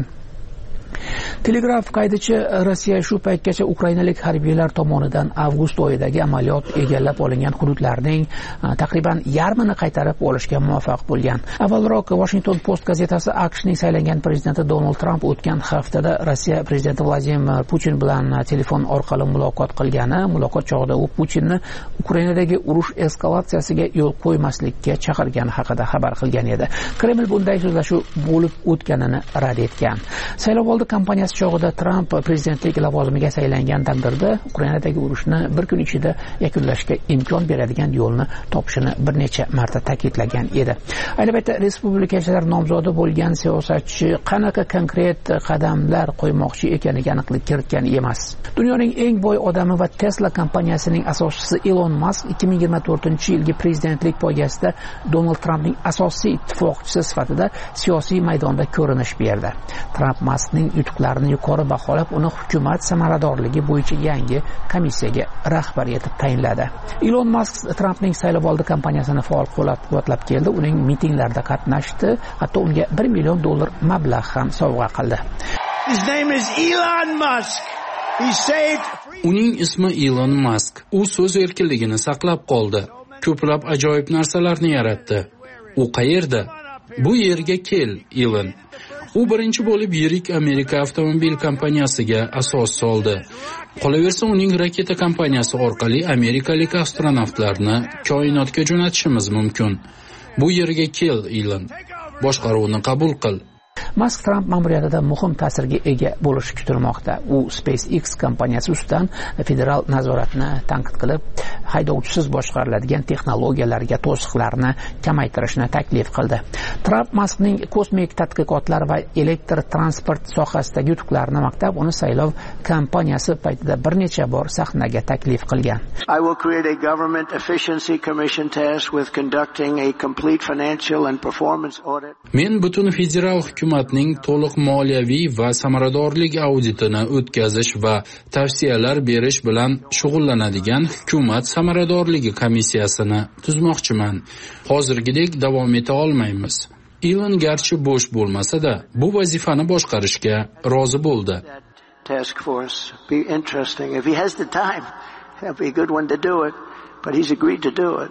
Telegraf qaydichi Rossiya shu paytgacha ukrainalik harbiylar tomonidan avgust oyidagi amaliyot egallab olingan hududlarning taqriban yarmini qaytarib olishga muvaffaq bo'lgan. Avvalroq Washington Post gazetasi AQShning saylangan prezidenti Donald Trump o'tgan haftada Rossiya prezidenti Vladimir Putin bilan telefon orqali muloqot qilgani, muloqot chog'ida u Putinni Ukrainadagi urush eskalatsiyasiga yo'l qo'ymaslikka chaqirgani haqida xabar qilgan edi. Kreml bunday so'zlashuv bo'lib o'tganini rad etgan. Saylovoldi kampaniyasi chog'ida Trump prezidentlik lavozimiga saylangan taqdirda Ukrainadagi urushni bir kun ichida yakunlashga imkon beradigan yo'lni topishini bir necha marta ta'kidlagan edi. Ayni paytda respublikachilar nomzodi bo'lgan siyosatchi qanaqa konkret qadamlar qo'ymoqchi ekaniga aniqlik kiritgan emas. Dunyoning eng boy odami va Tesla kompaniyasining asoschisi Elon Musk ikki ming yigirma to'rtinchi yilgi prezidentlik poygasida Donald Trampning asosiy ittifoqchisi sifatida siyosiy maydonda ko'rinish berdi. Trump Muskning yutuqlarini yuqori baholab, uni hukumat samaradorligi bo'yicha yangi komissiyaga rahbar etib tayinladi. Elon Musk Trampning saylovoldi kampaniyasini faol qo'llab-quvvatlab keldi, uning mitinglarida qatnashdi, hatto unga bir million dollar mablag' ham sovg'a qildi. His name is Elon Musk. He saved Uning ismi Elon Musk. U so'z erkinligini saqlab qoldi. Ko'plab ajoyib narsalarni yaratdi. U qayerda? Bu yerga kel, Elon. U birinchi bo'lib yirik Amerika avtomobil kompaniyasiga asos soldi. Qolaversa, uning raketa kompaniyasi orqali amerikalik astronavtlarni koinotga jo'natishimiz mumkin. Bu yerga kel, Elon. Boshqaruvni qabul qil. Musk Trump ma'muriyatida muhim ta'sirga ega bo'lishi kutilmoqda. U SpaceX kompaniyasi ustidan federal nazoratni tanqid qilib, haydovchisiz boshqariladigan texnologiyalarga to'siqlarni kamaytirishni taklif qildi. Trump Muskning kosmik tadqiqotlar va elektr transport sohasidagi yutuqlarini maqtab, uni saylov kampaniyasi paytida bir necha bor sahnaga taklif qilgan. I will create a government efficiency commission tasked with conducting a complete financial and performance audit. Men butun federal hukumatning to'liq moliyaviy va samaradorlik auditini o'tkazish va tavsiyalar berish bilan shug'ullanadigan hukumat samaradorligi komissiyasini tuzmoqchiman. Hozirgidek davom eta olmaymiz. Elon garchi bo'sh bo'lmasa-da, bu vazifani boshqarishga rozi bo'ldi. Task force be interesting if he has the time. It'll be a good one to do it, but he's agreed to do it.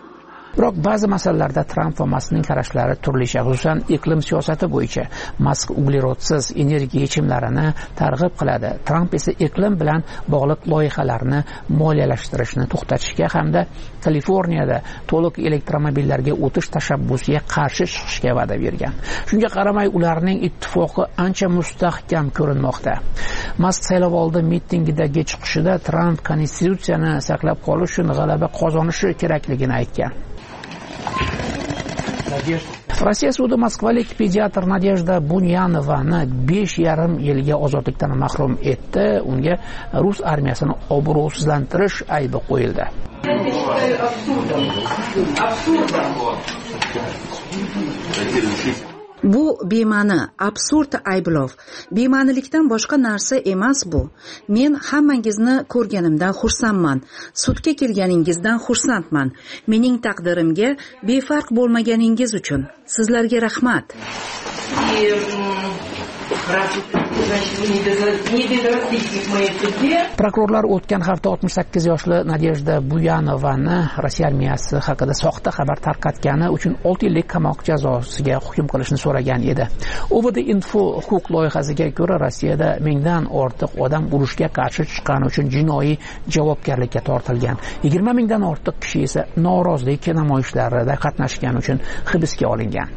Biroq ba'zi masalalarda Tramp va Maskning qarashlari turlicha, xususan iqlim siyosati bo'yicha. Mask uglerodsiz energiya yechimlarini targ'ib qiladi. Tramp esa iqlim bilan bog'liq loyihalarni moliyalashtirishni to'xtatishga hamda Kaliforniyada to'liq elektromobillarga o'tish tashabbusiga qarshi chiqishga va'da bergan. Shunga qaramay, ularning ittifoqi ancha mustahkam ko'rinmoqda. Mask saylovoldi mitingidagi chiqishida Tramp konstitutsiyani saqlab qolish uchun g'alaba qozonishi kerakligini aytgan. Rossiya sudi moskvalik pediatr Nadejda Bunyanovani besh yarim yilga ozodlikdan mahrum etdi. Unga rus armiyasini obro'sizlantirish aybi qo'yildi. Bu bema'ni, absurd ayblov. Bema'nilikdan boshqa narsa emas bu. Men hammangizni ko'rganimdan xursandman. Sudga kelganingizdan xursandman. Mening taqdirimga befarq bo'lmaganingiz uchun sizlarga rahmat. Prokurorlar o'tgan hafta oltmish sakkiz yoshli Nadejda Buyanovani Rossiya armiyasi haqida soxta xabar tarqatgani uchun olti yillik qamoq jazosiga hukm qilishni so'ragan edi. O V D Info huquq loyihasiga ko'ra, Rossiyada mingdan ortiq odam urushga qarshi chiqqani uchun jinoiy javobgarlikka tortilgan. yigirma mingdan ortiq kishi esa norozilik namoyishlarida qatnashgani uchun hibsga olingan.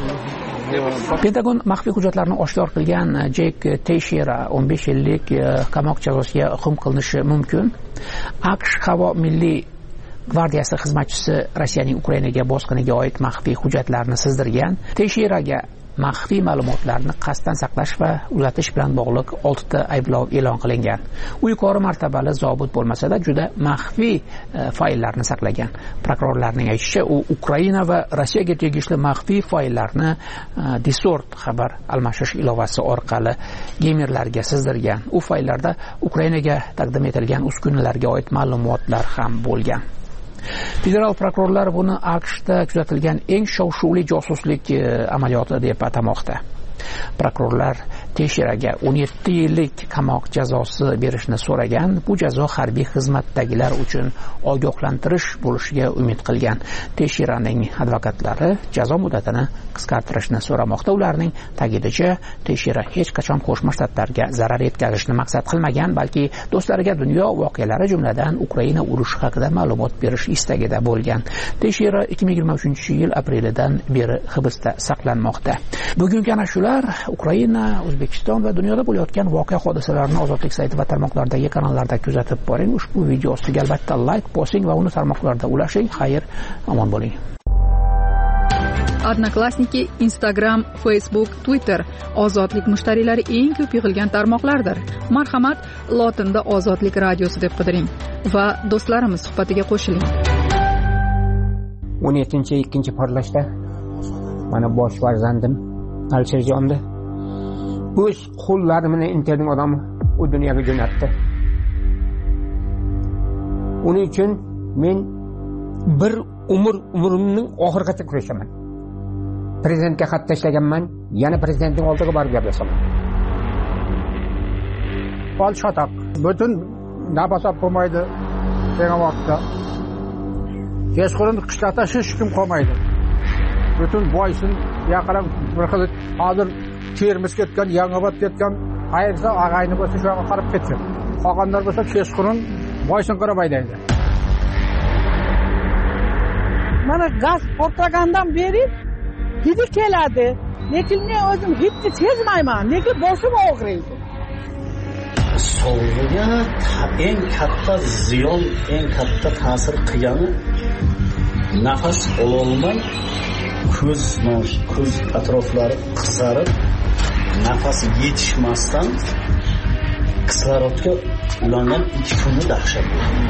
Pentagon maxfiy hujjatlarni oshkor qilgan Jek Teixeira o'n besh yillik qamoq jazosiga hukm qilinishi mumkin. AQSh havo milliy gvardiyasi xizmatchisi Rossiyaning Ukrainaga bosqiniga oid maxfiy hujjatlarni sizdirgan. Teixeiraga maxfiy ma'lumotlarni qasddan saqlash va uzatish bilan bog'liq oltita ayblov e'lon qilingan. U yuqori martabali zobit bo'lmasa-da juda maxfiy fayllarni saqlagan. Prokurorlarning aytishicha, u Ukraina va Rossiyaga tegishli maxfiy fayllarni Disort xabar almashish ilovasi orqali gamerlarga sizdirgan. U fayllarda Ukrainaga taqdim etilgan uskunalarga oid ma'lumotlar ham bo'lgan. Federal prokurorlar buni AQShda kuzatilgan eng shov-shuvli josuslik amaliyoti deb atamoqda. Prokurorlar Teixeiraga o'n yetti yillik qamoq jazosi berishni so'ragan. Bu jazo harbiy xizmatdagilar uchun ogohlantirish bo'lishiga umid qilgan. Teixeiraning advokatlari jazo muddatini qisqartirishni so'ramoqda. Ularning ta'kidincha, Teixeira hech qachon Qo'shma Shtatlarga zarar yetkazishni maqsad qilmagan, balki do'stlariga dunyo voqealari, jumladan Ukraina urushi haqida ma'lumot berish istagida bo'lgan. Teixeira ikki ming yigirma uchinchi yil aprelidan beri hibsda saqlanmoqda. Bugungi ana shular Ukraina, O'zbekiston va dunyoda bo'layotgan voqea hodisalarni Ozodlik sayti va tarmoqlardagi kanallarda kuzatib boring. Ushbu video ostiga albatta like bosing va uni tarmoqlarda ulashing. Xayr, omon bo'ling. Odnoklassniki, Instagram, Facebook, Twitter ozodlik mushtariylari eng ko'p yig'ilgan tarmoqlardir. Marhamat, lotinda Ozodlik radiosi deb qidiring va do'stlarimiz suhbatiga qo'shiling. o'n yettinchi ikkinchi portlashda mana bosh farzandim Alsherjonni o'z qo'llari bilan interning odami u dunyoga jo'natdi. Uning uchun men bir umr umrimning oxirigacha kurashaman. Prezidentga xat tashlaganman, yana prezidentning oldiga borib gaplashaman. Pol shatoq, butun nafas olib bo'lmaydi degan vaqtda kechqurun qishloqda hech kim qolmaydi. Butun boysin yaqinab bir xil hozir Termiz ketgan, Yangiobod ketgan, ayirsa ag'ayni bo'lsa shu yoqqa qarab ketsin. Qolganlar bo'lsa kechqurun boysin qarab aydaydi. Mana gaz portlagandan beri hidi keladi. Lekin men o'zim hidni sezmayman, lekin boshim og'riydi. Sog'lig'iga eng katta ziyon, eng katta ta'sir qilgani nafas ololmay, ko'z ko'z atroflari qizarib, nafas yetishmasdan kislorodga ulangan ikki kunni dahshat bo'ldi.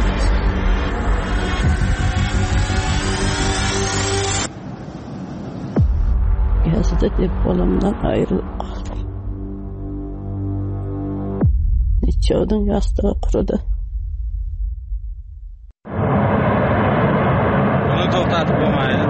Yazda deb bolamdan ayrilib qoldim. Necha odam yastig'i quridi. Buni to'xtatib bo'lmaydi.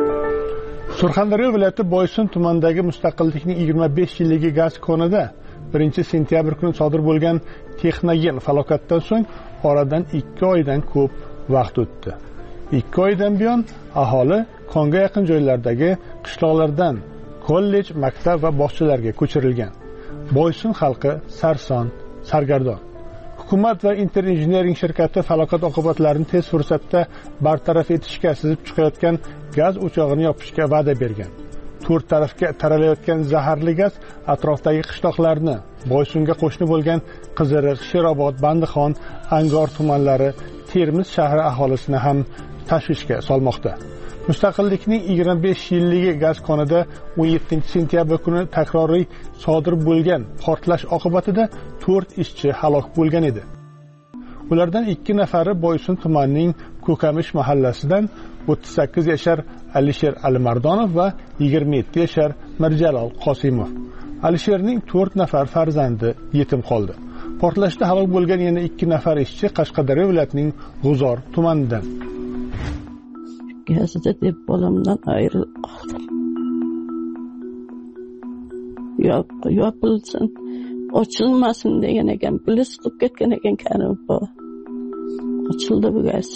Surxondaryo viloyati Boysun tumanidagi Mustaqillikning yigirma besh yilligi gaz konida birinchi sentyabr kuni sodir bo'lgan Texnogen falokatdan so'ng oradan ikki oydan ko'p vaqt o'tdi. ikki oydan buyon aholi konga yaqin joylardagi qishloqlardan kollej, maktab va bog'chalarga ko'chirilgan. Boysun xalqi sarson, sargardon. Hukumat va Interinjiniring shirkati falokat oqibatlarini tez fursatda bartaraf etishga sizib chiqayotgan gaz o'chog'ini yopishga va'da bergan. To'rt tarafga taralayotgan zaharli gaz atrofdagi qishloqlarni, Boysunga qo'shni bo'lgan Qiziriq, Sherobod, Bandixon, Angor tumanlari, Termiz shahri aholisini ham tashvishga solmoqda. Mustaqillikning yigirma besh yilligi gaz konida o'n yettinchi sentyabr kuni takroriy sodir bo'lgan portlash oqibatida to'rt ishchi halok bo'lgan edi. Ulardan ikki nafari Boysun tumanining Ko'kamish mahallasidan o'ttiz sakkiz yashar Alisher Alimardonov va yigirma yetti yashar Mirjalol Qosimov. Alisherning to'rt nafar farzandi yetim qoldi. Portlashda halok bo'lgan yana ikki nafar ishchi Qashqadaryo viloyatining G'uzor tumanidan. Gazda deb bolamdan ayrilib qoldim. Yop, yopilsin, ochilmasin degan ekan, bilis qilib ketgan ekan karim bor. Ochildi bu gaz.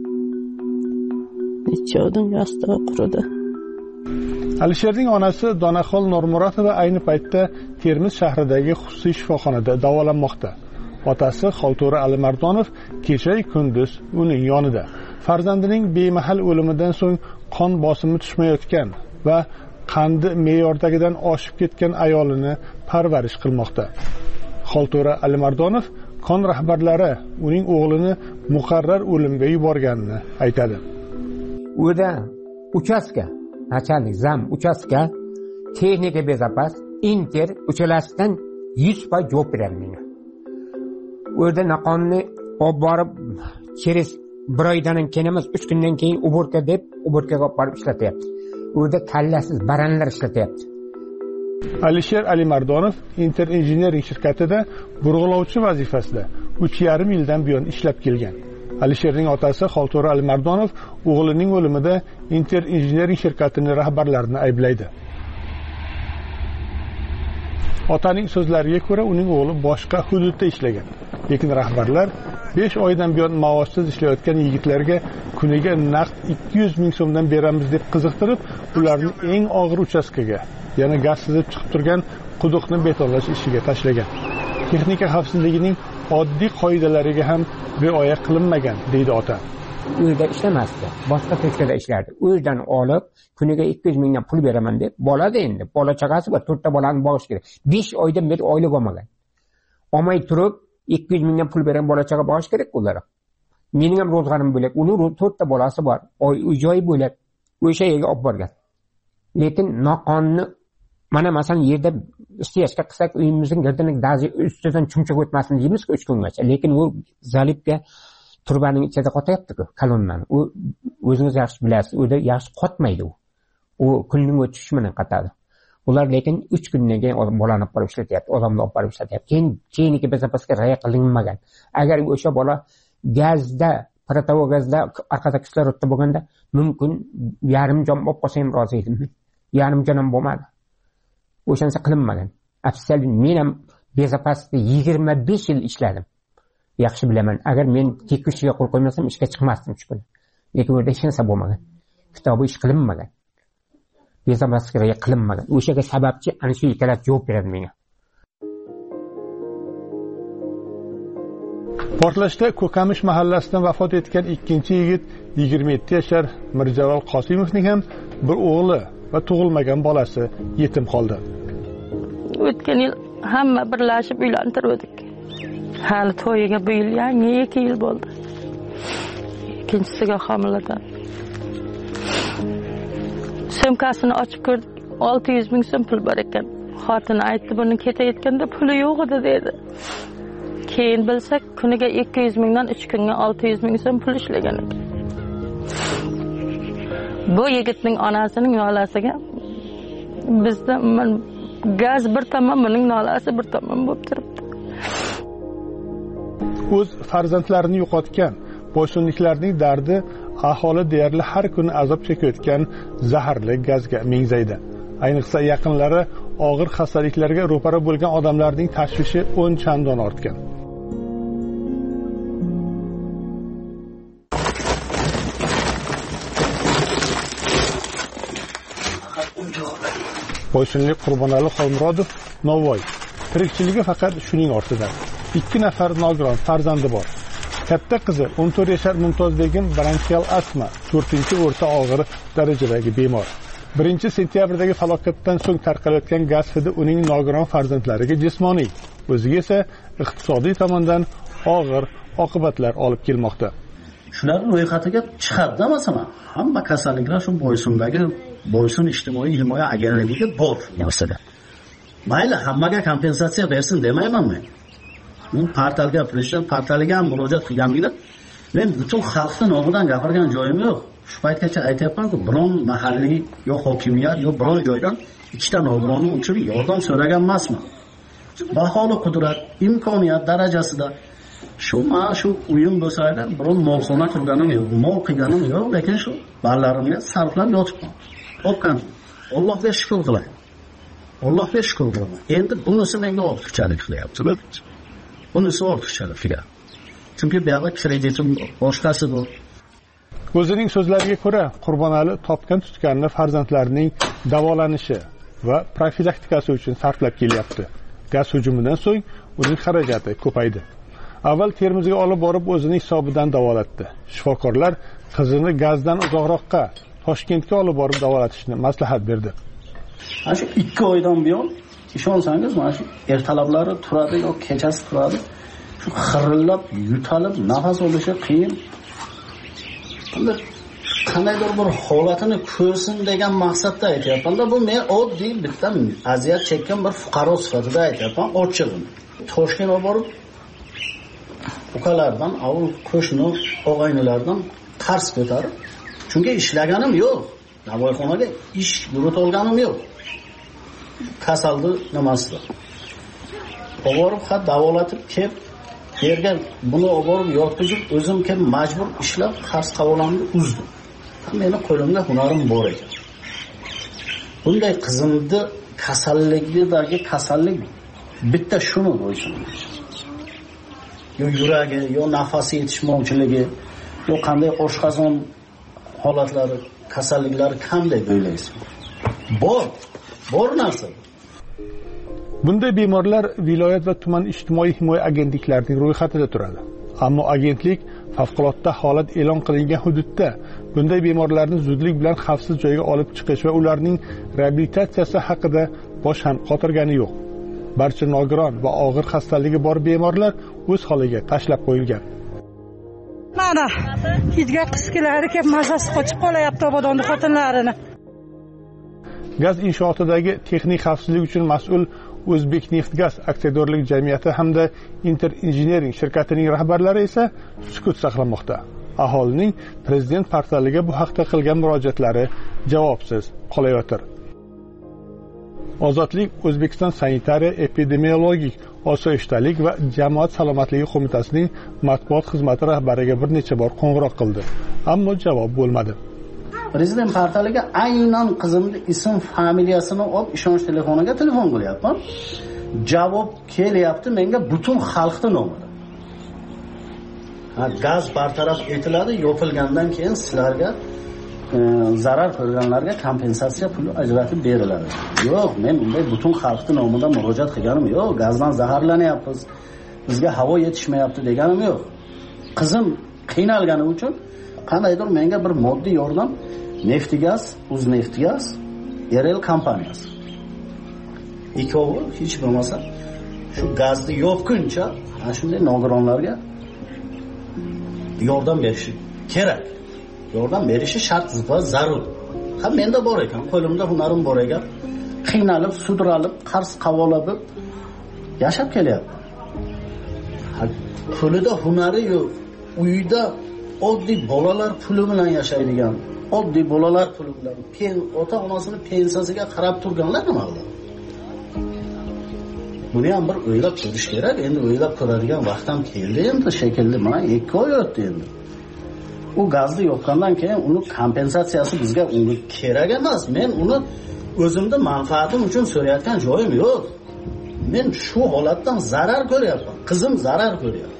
Nechodan gazda quridi. Alisherning onasi Donaxol Nurmuratova ayni paytda Termiz shahridagi xususiy shifoxonada davolanmoqda. Otasi Xolto'ra Alimardonov kecha kunduz uning yonida. Farzandining bemahal o'limidan so'ng qon bosimi tushmayotgan va qandi me'yordagidan oshib ketgan ayolini parvarish qilmoqda. Xolto'ra Alimardonov kon rahbarlari uning o'g'lini muqarrar o'limga yuborganini aytadi. O'da uchastka, nachalnik zam uchastka, texnika bezopasnost, Inter uchalasidan yuz foiz javob beradi menga. O'da naqonni olib borib, через bir oydan keyin emas, uch kundan keyin uborka deb uborkaga olib borib ishlatyapti. O'da kallasiz baranlar ishlatyapti. Alisher Alimardonov Interinjiniring shirkatida burg'ulovchi vazifasida uch yarim yildan buyon ishlab kelgan. Alisherning otasi Xolto'ra Alimardonov o'g'lining o'limida Interinjiniring shirkatining rahbarlarini ayblaydi. Otaning so'zlariga ko'ra, uning o'g'li boshqa hududda ishlagan. Lekin rahbarlar besh oydan buyon maoshsiz ishlayotgan yigitlarga kuniga naqd ikki yuz ming so'mdan beramiz deb qiziqtirib, ularni eng og'ir uchastkaga, yana gaz sizib chiqib turgan quduqni betonlash ishiga tashlagan. Texnika xavfsizligining oddiy qoidalariga ham rioya qilinmagan, deydi ota. Uyda ishlamasdi, boshqa tekshirda ishlardi. Uydan olib, kuniga ikki yuz mingdan pul beraman deb, bolada endi, bola chaqasi bor, to'rtta bolani boqish kerak. besh oydan beri oylik olmagan. Olmay turib, ikki yuz mingdan pul bergan bola chaqa boqish kerak ular. Mening ham ro'zg'arim bo'lak, uning to'rtta bolasi bor, uy-joy bo'lak, o'sha yerga olib borgan. Lekin noqonuniy mana masalan yerda istiyashga qilsak, uyimizning girdining dazi ustidan chumchuq o'tmasin deymiz-ku uch kungacha. Lekin u zalibga turbaning ichida qotyapti-ku, kolonnani. U o'zingiz yaxshi bilasiz, u yaxshi qotmaydi u. U kunning o'tishi bilan qotadi. Ular lekin uch kundan keyin bolani olib borib ishlatyapti, odamni olib borib ishlatyapti. Keyin keyingi bezopasga rioya qilinmagan. Agar o'sha bola gazda, protovogazda, orqada kislorodda bo'lganda, mumkin yarim jon olib qolsa ham rozi edim. Yarim jon ham bo'lmadi. O'shancha qilinmagan. Afsuski men ham bezopasda yigirma besh yil ishladim. Yaxshi bilaman. Agar men tekishiga qo'l qo'ymasam, ishga chiqmasdim uch kun. Lekin o'rda hech narsa bo'lmagan. Kitobi ish qilinmagan. Bezopaslikka qilinmagan. O'shaga sababchi ana shu ikkalasi javob beradi menga. Portlashda Ko'kamish mahallasidan vafot etgan ikkinchi yigit yigirma yetti yashar Mirjalol Qosimovning ham bir o'g'li va tug'ilmagan bolasi yetim qoldi. O'tgan yil hamma birlashib uylantirdik. Hali to'yiga bu yil yangi ikki yil bo'ldi. Ikkinchisiga homilador. Sumkasini ochib ko'rdik, olti yuz ming so'm pul bor ekan. Xotini aytdi, buni ketayotganda puli yo'q edi dedi. Keyin bilsak, kuniga ikki yuz mingdan uch kunga olti yuz ming so'm pul ishlagan ekan. Bu yigitning onasining nolasiga bizda gaz bir tomon, buning nolasi bir tomon bo'lib turibdi. O'z farzandlarini yo'qotgan boysunliklarning dardi aholi deyarli har kuni azob chekayotgan zaharli gazga mengzaydi. Ayniqsa yaqinlari og'ir xastaliklarga ro'para bo'lgan odamlarning tashvishi o'n chandon ortgan. Boysunlik Qurbonali Xolmurodov Navoiy. Tirikchiligi faqat shuning ortidan. Ikki nafar nogiron farzandi bor. Katta qizi o'n to'rt yashar Mumtozbegim bronxial astma, to'rtinchi o'rta og'ir darajadagi bemor. birinchi sentyabrdagi falokatdan so'ng tarqalayotgan gaz hidi uning nogiron farzandlariga jismoniy, o'ziga esa iqtisodiy tomondan og'ir oqibatlar olib kelmoqda. Shularning ro'yxatiga chiqadi, masalan, hamma kasalliklar shu Boysundagi Boysun ijtimoiy himoya agentligiga bor aslida. Mayli, hammaga kompensatsiya bersin demayman men. Men portalga, prezident portaliga ham murojaat qilganimda, men butun xalqning nomidan gapirgan joyim yo'q. Shu paytgacha aytayapman-ku, biron mahalliy yo hokimiyat yo biron joydan ikkita nogironni uchun yordam so'ragan emasman. Baholi qudrat, imkoniyat darajasida shu mana shu uyim bo'lsa, biron molxona qurganim yo'q, mol qilganim yo'q, lekin shu ballarimga sarflab yotibman. O'pkan. Allohga shukr qilaman. Allohga shukr qilaman. Endi bunisi menga ortiqchalik qilyapti. Bunisi ortiqchalik qilyapti. Chunki bu yerda kreditim boshqasi bor. O'zining so'zlariga ko'ra, Qurbonali topgan tutganini farzandlarining davolanishi va profilaktikasi uchun sarflab kelyapti. Gaz hujumidan so'ng uning xarajati ko'paydi. Avval Termizga olib borib o'zining hisobidan davolatdi. Shifokorlar qizini gazdan uzoqroqqa Toshkentga olib borib davolatishni maslahat berdi. Mana shu ikki oydan buyon ishonsangiz, mana shu ertalablari turadi yo kechasi turadi. Shu xirillab, yutalib, nafas olishi qiyin. Bunda qandaydir bir holatini ko'rsin degan maqsadda aytyapman-da, bu men oddiy bitta aziyat chekkan bir fuqaro sifatida aytyapman, ochig'ini. Toshkentga olib borib ukalardan, avul qo'shni og'aynilardan qars ko'tarib, chunki ishlaganim yo'q. Navoiyxonaga ish yurit olganim yo'q. Kasaldi nimasida. Olib borib xat davolatib kelib yerga buni olib borib yotqizib, o'zim kelib majbur ishlab qars qavolamni uzdim. Meni qo'limda hunarim bor ekan. Bunday qizimni kasalligidagi kasallik bitta shuni bo'lsin. Yo yuragi, yo nafasi yetishmovchiligi, yo qanday oshqozon holatlari, kasalliklari qanday o'ylaysiz? Bor, bor narsa. Bunday bemorlar viloyat va tuman ijtimoiy himoya agentliklarining ro'yxatida turadi. Ammo agentlik favqulodda holat e'lon qilingan hududda bunday bemorlarni zudlik bilan xavfsiz joyga olib chiqish va ularning reabilitatsiyasi haqida bosh ham qotirgani yo'q. Barcha nogiron va og'ir xastaligi bor bemorlar o'z holiga tashlab qo'yilgan. Mana hidga qisqilari kelib mazasi qochib qolyapti obodonni xotinlarini. Gaz inshootidagi texnik xavfsizlik uchun mas'ul O'zbekneftgaz aksiyadorlik jamiyati hamda Inter Engineering shirkatining rahbarlari esa sukut saqlamoqda. Aholining prezident portaliga bu haqda qilgan murojaatlari javobsiz qolayotir. Ozodlik O'zbekiston sanitariya epidemiologik osoyishtalik va jamoat salomatligi qo'mitasining matbuot xizmati rahbariga bir necha bor qo'ng'iroq qildi, ammo javob bo'lmadi. Prezident portaliga aynan qizimning ism familiyasini olib ishonch telefoniga telefon qilyapman. Javob kelyapti menga butun xalqning nomidan. Ha, gaz bartaraf etiladi, yopilgandan keyin sizlarga e, zarar ko'rganlarga kompensatsiya puli ajratib beriladi. Yo'q, men unday butun xalqning nomidan murojaat qilganim yo'q. Gazdan zaharlanyapmiz, bizga havo yetishmayapti deganim yo'q. Qizim qiynalgani uchun qandaydir menga bir moddiy yordam Neftigaz, Uzneftigaz, R L kompaniyasi. Ikkovi hech bo'lmasa shu gazni yopguncha ana shunday nogironlarga yordam berishi kerak. Yordam berishi shart va zarur. Ha, menda bor ekan, qo'limda hunarim bor ekan. Qiynalib, sudralib, qars qavolab yashab kelyapman. Qo'lida hunari yo'q, uyda oddiy bolalar puli bilan yashaydigan, oddiy bolalar puli bilan pen ota-onasini pensiyasiga qarab turganlar nima qiladi? Buni ham bir o'ylab ko'rish kerak. Endi o'ylab ko'radigan vaqt ham keldi endi shekilli. Mana ikki oy o'tdi endi. U gazni yoqqandan keyin uni kompensatsiyasi bizga unga kerak emas. Men uni o'zimni manfaatim uchun so'rayotgan joyim yo'q. Men shu holatdan zarar ko'ryapman. Qizim zarar ko'ryapti.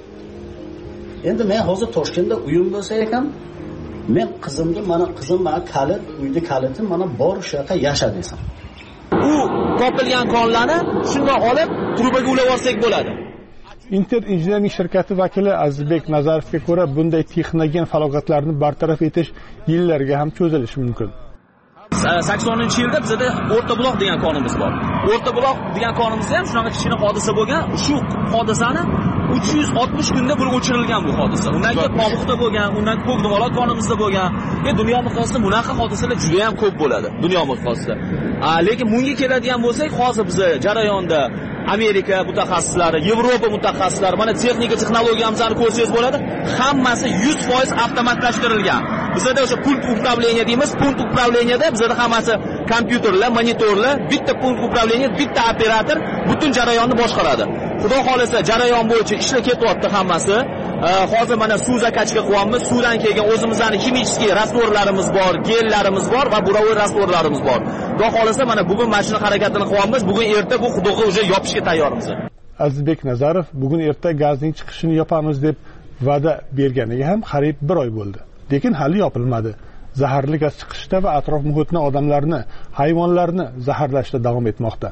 Endi men hozir Toshkentda uyim bo'lsa ekan, men qizimni mana qizim mana kalit, uyni kaliti mana bor shu yerda yasha desam. Bu topilgan qonlarni shundan olib trubaga ulab olsak bo'ladi. Inter injiniring shirkati vakili Azizbek Nazarovga ko'ra, bunday texnogen falokatlarni bartaraf etish yillarga ham cho'zilishi mumkin. saksoninchi yilda bizda O'rta buloq degan konimiz bor. O'rta buloq degan konimizda ham shunaqa kichkina hodisa bo'lgan. Shu hodisani uch yuz oltmish kunda bo'lib o'chirilgan bu hodisa. Undan keyin Tobuqda bo'lgan, undan ko'p Dumaloq konimizda bo'lgan. E dunyo miqyosida bunaqa hodisalar juda ham ko'p bo'ladi, dunyo miqyosida. A lekin bunga keladigan bo'lsak, hozir biz jarayonda Amerika mutaxassislari, Yevropa mutaxassislari, mana texnika texnologiyamizni ko'rsangiz bo'ladi, hammasi yuz foiz avtomatlashtirilgan. Bizda o'sha punkt управления deymiz, punkt управленияda bizda hammasi kompyuterlar, monitorlar, bitta punkt управления, bitta operator butun jarayonni boshqaradi. Xudo xolasa jarayon bo'yicha ishlar ketyapti hammasi. Hozir mana suv zakachga qilyapmiz. Suvdan kelgan o'zimizning ximический rastvorlarimiz bor, gellarimiz bor va burovoy rastvorlarimiz bor. Xudo xolasa mana bugun mashina harakatini qilyapmiz. Bugun erta bu xudoga уже yopishga tayyormiz. Azizbek Nazarov bugun erta gazning chiqishini yopamiz deb va'da berganiga ham qariyb bir oy bo'ldi. Lekin hali yopilmadi. Zaharli gaz chiqishda va atrof muhitni, odamlarni, hayvonlarni zaharlashda davom etmoqda.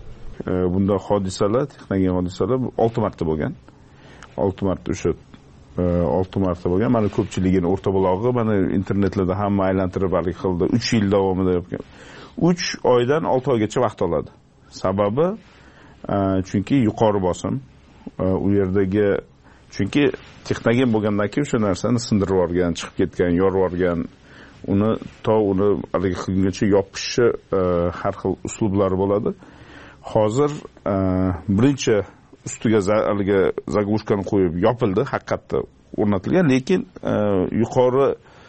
Bunda hodisalar, texnogen hodisalar olti marta bo'lgan. olti marta o'sha olti marta bo'lgan. Mana ko'pchiligini O'rta bulog'i mana internetlarda hamma aylantirib hali qildi. uch yil davomida yapgan. uch oydan olti oygacha vaqt oladi. Sababi chunki yuqori bosim, u yerdagi chunki texnogen bo'lgandan keyin o'sha narsani sindirib yuborgan, chiqib ketgan, yorib yuborgan, uni to uni haligi qilguncha yopishi har xil uslublari bo'ladi. Hozir birinchi ustiga haligi zaglushkani qo'yib yopildi, haqiqatda o'rnatilgan, lekin yuqori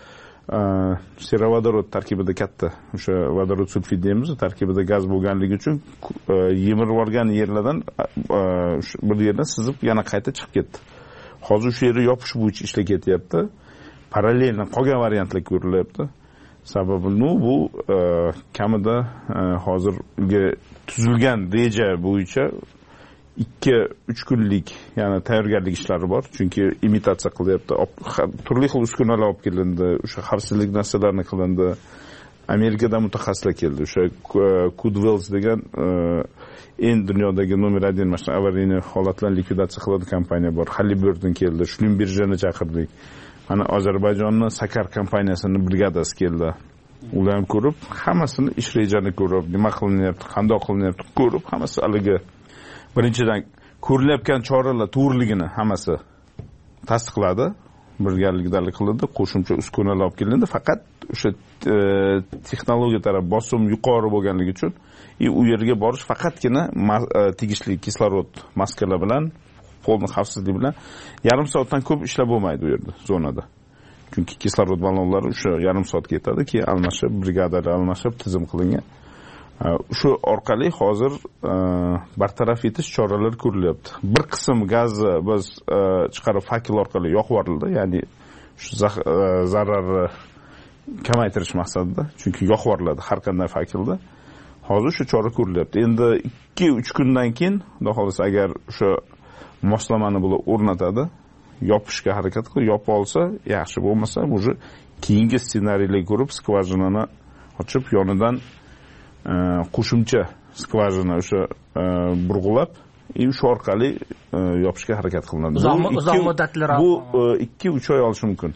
serovodorod tarkibida katta o'sha vodorod sulfid deymiz, tarkibida gaz bo'lganligi uchun yemirib yuborgan yerlardan bir yerdan sizib yana qayta chiqib ketdi. Hozir o'sha yerni yopish bo'yicha ishlar ketyapti. Parallelni qolgan variantlar ko'rilyapti. Sababi nu bu kamida hozirgi tuzilgan reja bo'yicha ikki uch kunlik yana tayyorgarlik ishlari bor. Chunki imitatsiya qilyapti. Turli xil uskunalar olib kelindi, o'sha xavfsizlik narsalarni qilindi. Amerikadan mutaxassislar keldi. O'sha Cudwells degan eng dunyodagi nomer один mashina avariyni holatlarni likvidatsiya qiladigan kompaniya bor. Halliburton keldi. Schlumbergerni chaqirdik. Mana Ozarbayjonning Sakar kompaniyasini brigadasi keldi. Ular ham ko'rib, hammasini ish rejasini ko'rib, nima qilinyapti, qanday qilinyapti ko'rib, hammasi haligi birinchidan ko'rilayotgan choralar to'g'riligini hammasi tasdiqladi. Birgalikdalik qilindi, qo'shimcha uskunalar olib kelindi. Faqat o'sha texnologiya taraf bosim yuqori bo'lganligi uchun u yerga borish faqatgina tegishli kislorod maskalar bilan, polni xavfsizlik bilan yarim soatdan ko'p ishlab bo'lmaydi u yerda, zonada. Chunki kislorod ballonlari o'sha yarim soat ketadi, keyin almashib, brigadalar almashib tizim qilingan. Shu orqali hozir bartaraf etish choralari ko'rilyapti. Bir qism gazni biz chiqarib fakil orqali yoqib yuborildi, ya'ni shu zararni kamaytirish maqsadida, chunki yoqib yuboriladi har qanday fakilda. Hozir shu chora ko'rilyapti. Endi ikki uch kundan keyin, xudo xolasa agar o'sha moslamani bular o'rnatadi, yopishga harakat qilib, yopib olsa, yaxshi, bo'lmasa, уже keyingi ssenariylarni ko'rib, skvajinani ochib, yonidan qo'shimcha skvajina o'sha burg'ulab, shu orqali yopishga harakat qilinadi. Uzoq muddatliroq. Bu ikki uch oy olishi mumkin.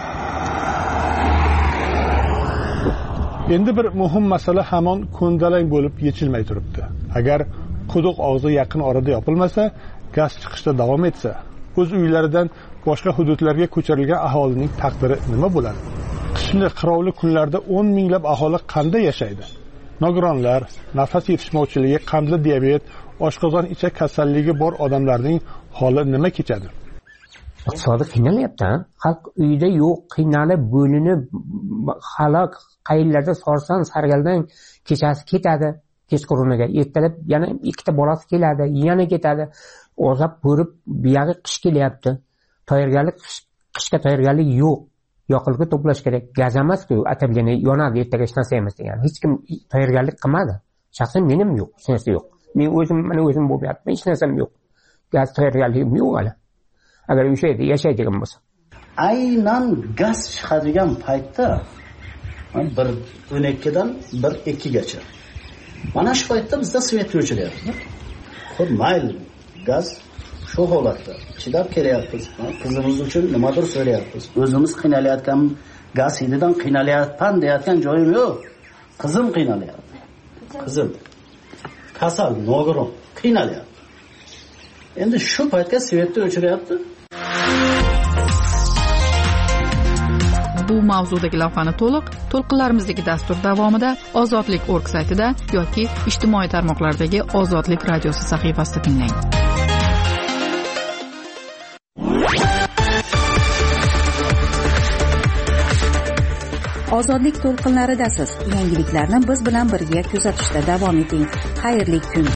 Endi bir muhim masala hamon ko'ndalang bo'lib yechilmay turibdi. Agar quduq og'zi yaqin orada yopilmasa, gaz chiqishda davom etsa, o'z uylaridan boshqa hududlarga ko'chirilgan aholining taqdiri nima bo'ladi? Qishli qirovli kunlarda o'n minglab aholi qanday yashaydi? Nogironlar, nafas yetishmovchiligi, qandli diabet, oshqozon ichak kasalligi bor odamlarning holi nima kechadi? Iqtisodiy qiynalyapti. Xalq uyida yo'q, qiynalib, bo'linib, halok, qayerlarda sorsan, sargaldan kechasi ketadi, kechquruniga, ertalab yana ikkita bolasi keladi, yana ketadi. O'zab ko'rib, buyog'i qish kelyapti. Tayyorgarlik, qishga tayyorgarlik yo'q. yoqilg'i to'plash kerak, gaz emas-ku, atalgani yonadi, ertaga hech narsa emas degan. Hech kim tayyorgarlik qilmadi. Shaxsan menim yo'q, hech narsa yo'q. Men o'zim mana o'zim bo'lyapman, hech narsam yo'q. Gaz tayyorgarligim yo'q hali. Agar o'sha yerda yashaydigan bo'lsa. Aynan gaz chiqadigan paytda bir o'n ikkidan bir ikkigacha. Mana shu paytda bizda svet o'chiryapti. Xo'p, mayli, gaz shu holatda chidab kelyapmiz. Qizimiz uchun nimadir so'rayapmiz. O'zimiz qiynalayotgan gaz hididan qiynalayapman deyotgan joyim yo'q. Qizim qiynalayapti. Qizim kasal, nogiron, qiynalayapti. Endi shu paytga svetni o'chiryapti. Bu mavzudagi lavhani to'liq to'lqinlarimizdagi dastur davomida Ozodlik org saytida yoki ijtimoiy tarmoqlardagi Ozodlik radiosi sahifasida tinglang. Ozodlik to'lqinlaridasiz. Yangiliklarni biz bilan birga kuzatishda davom eting. Xayrli kun.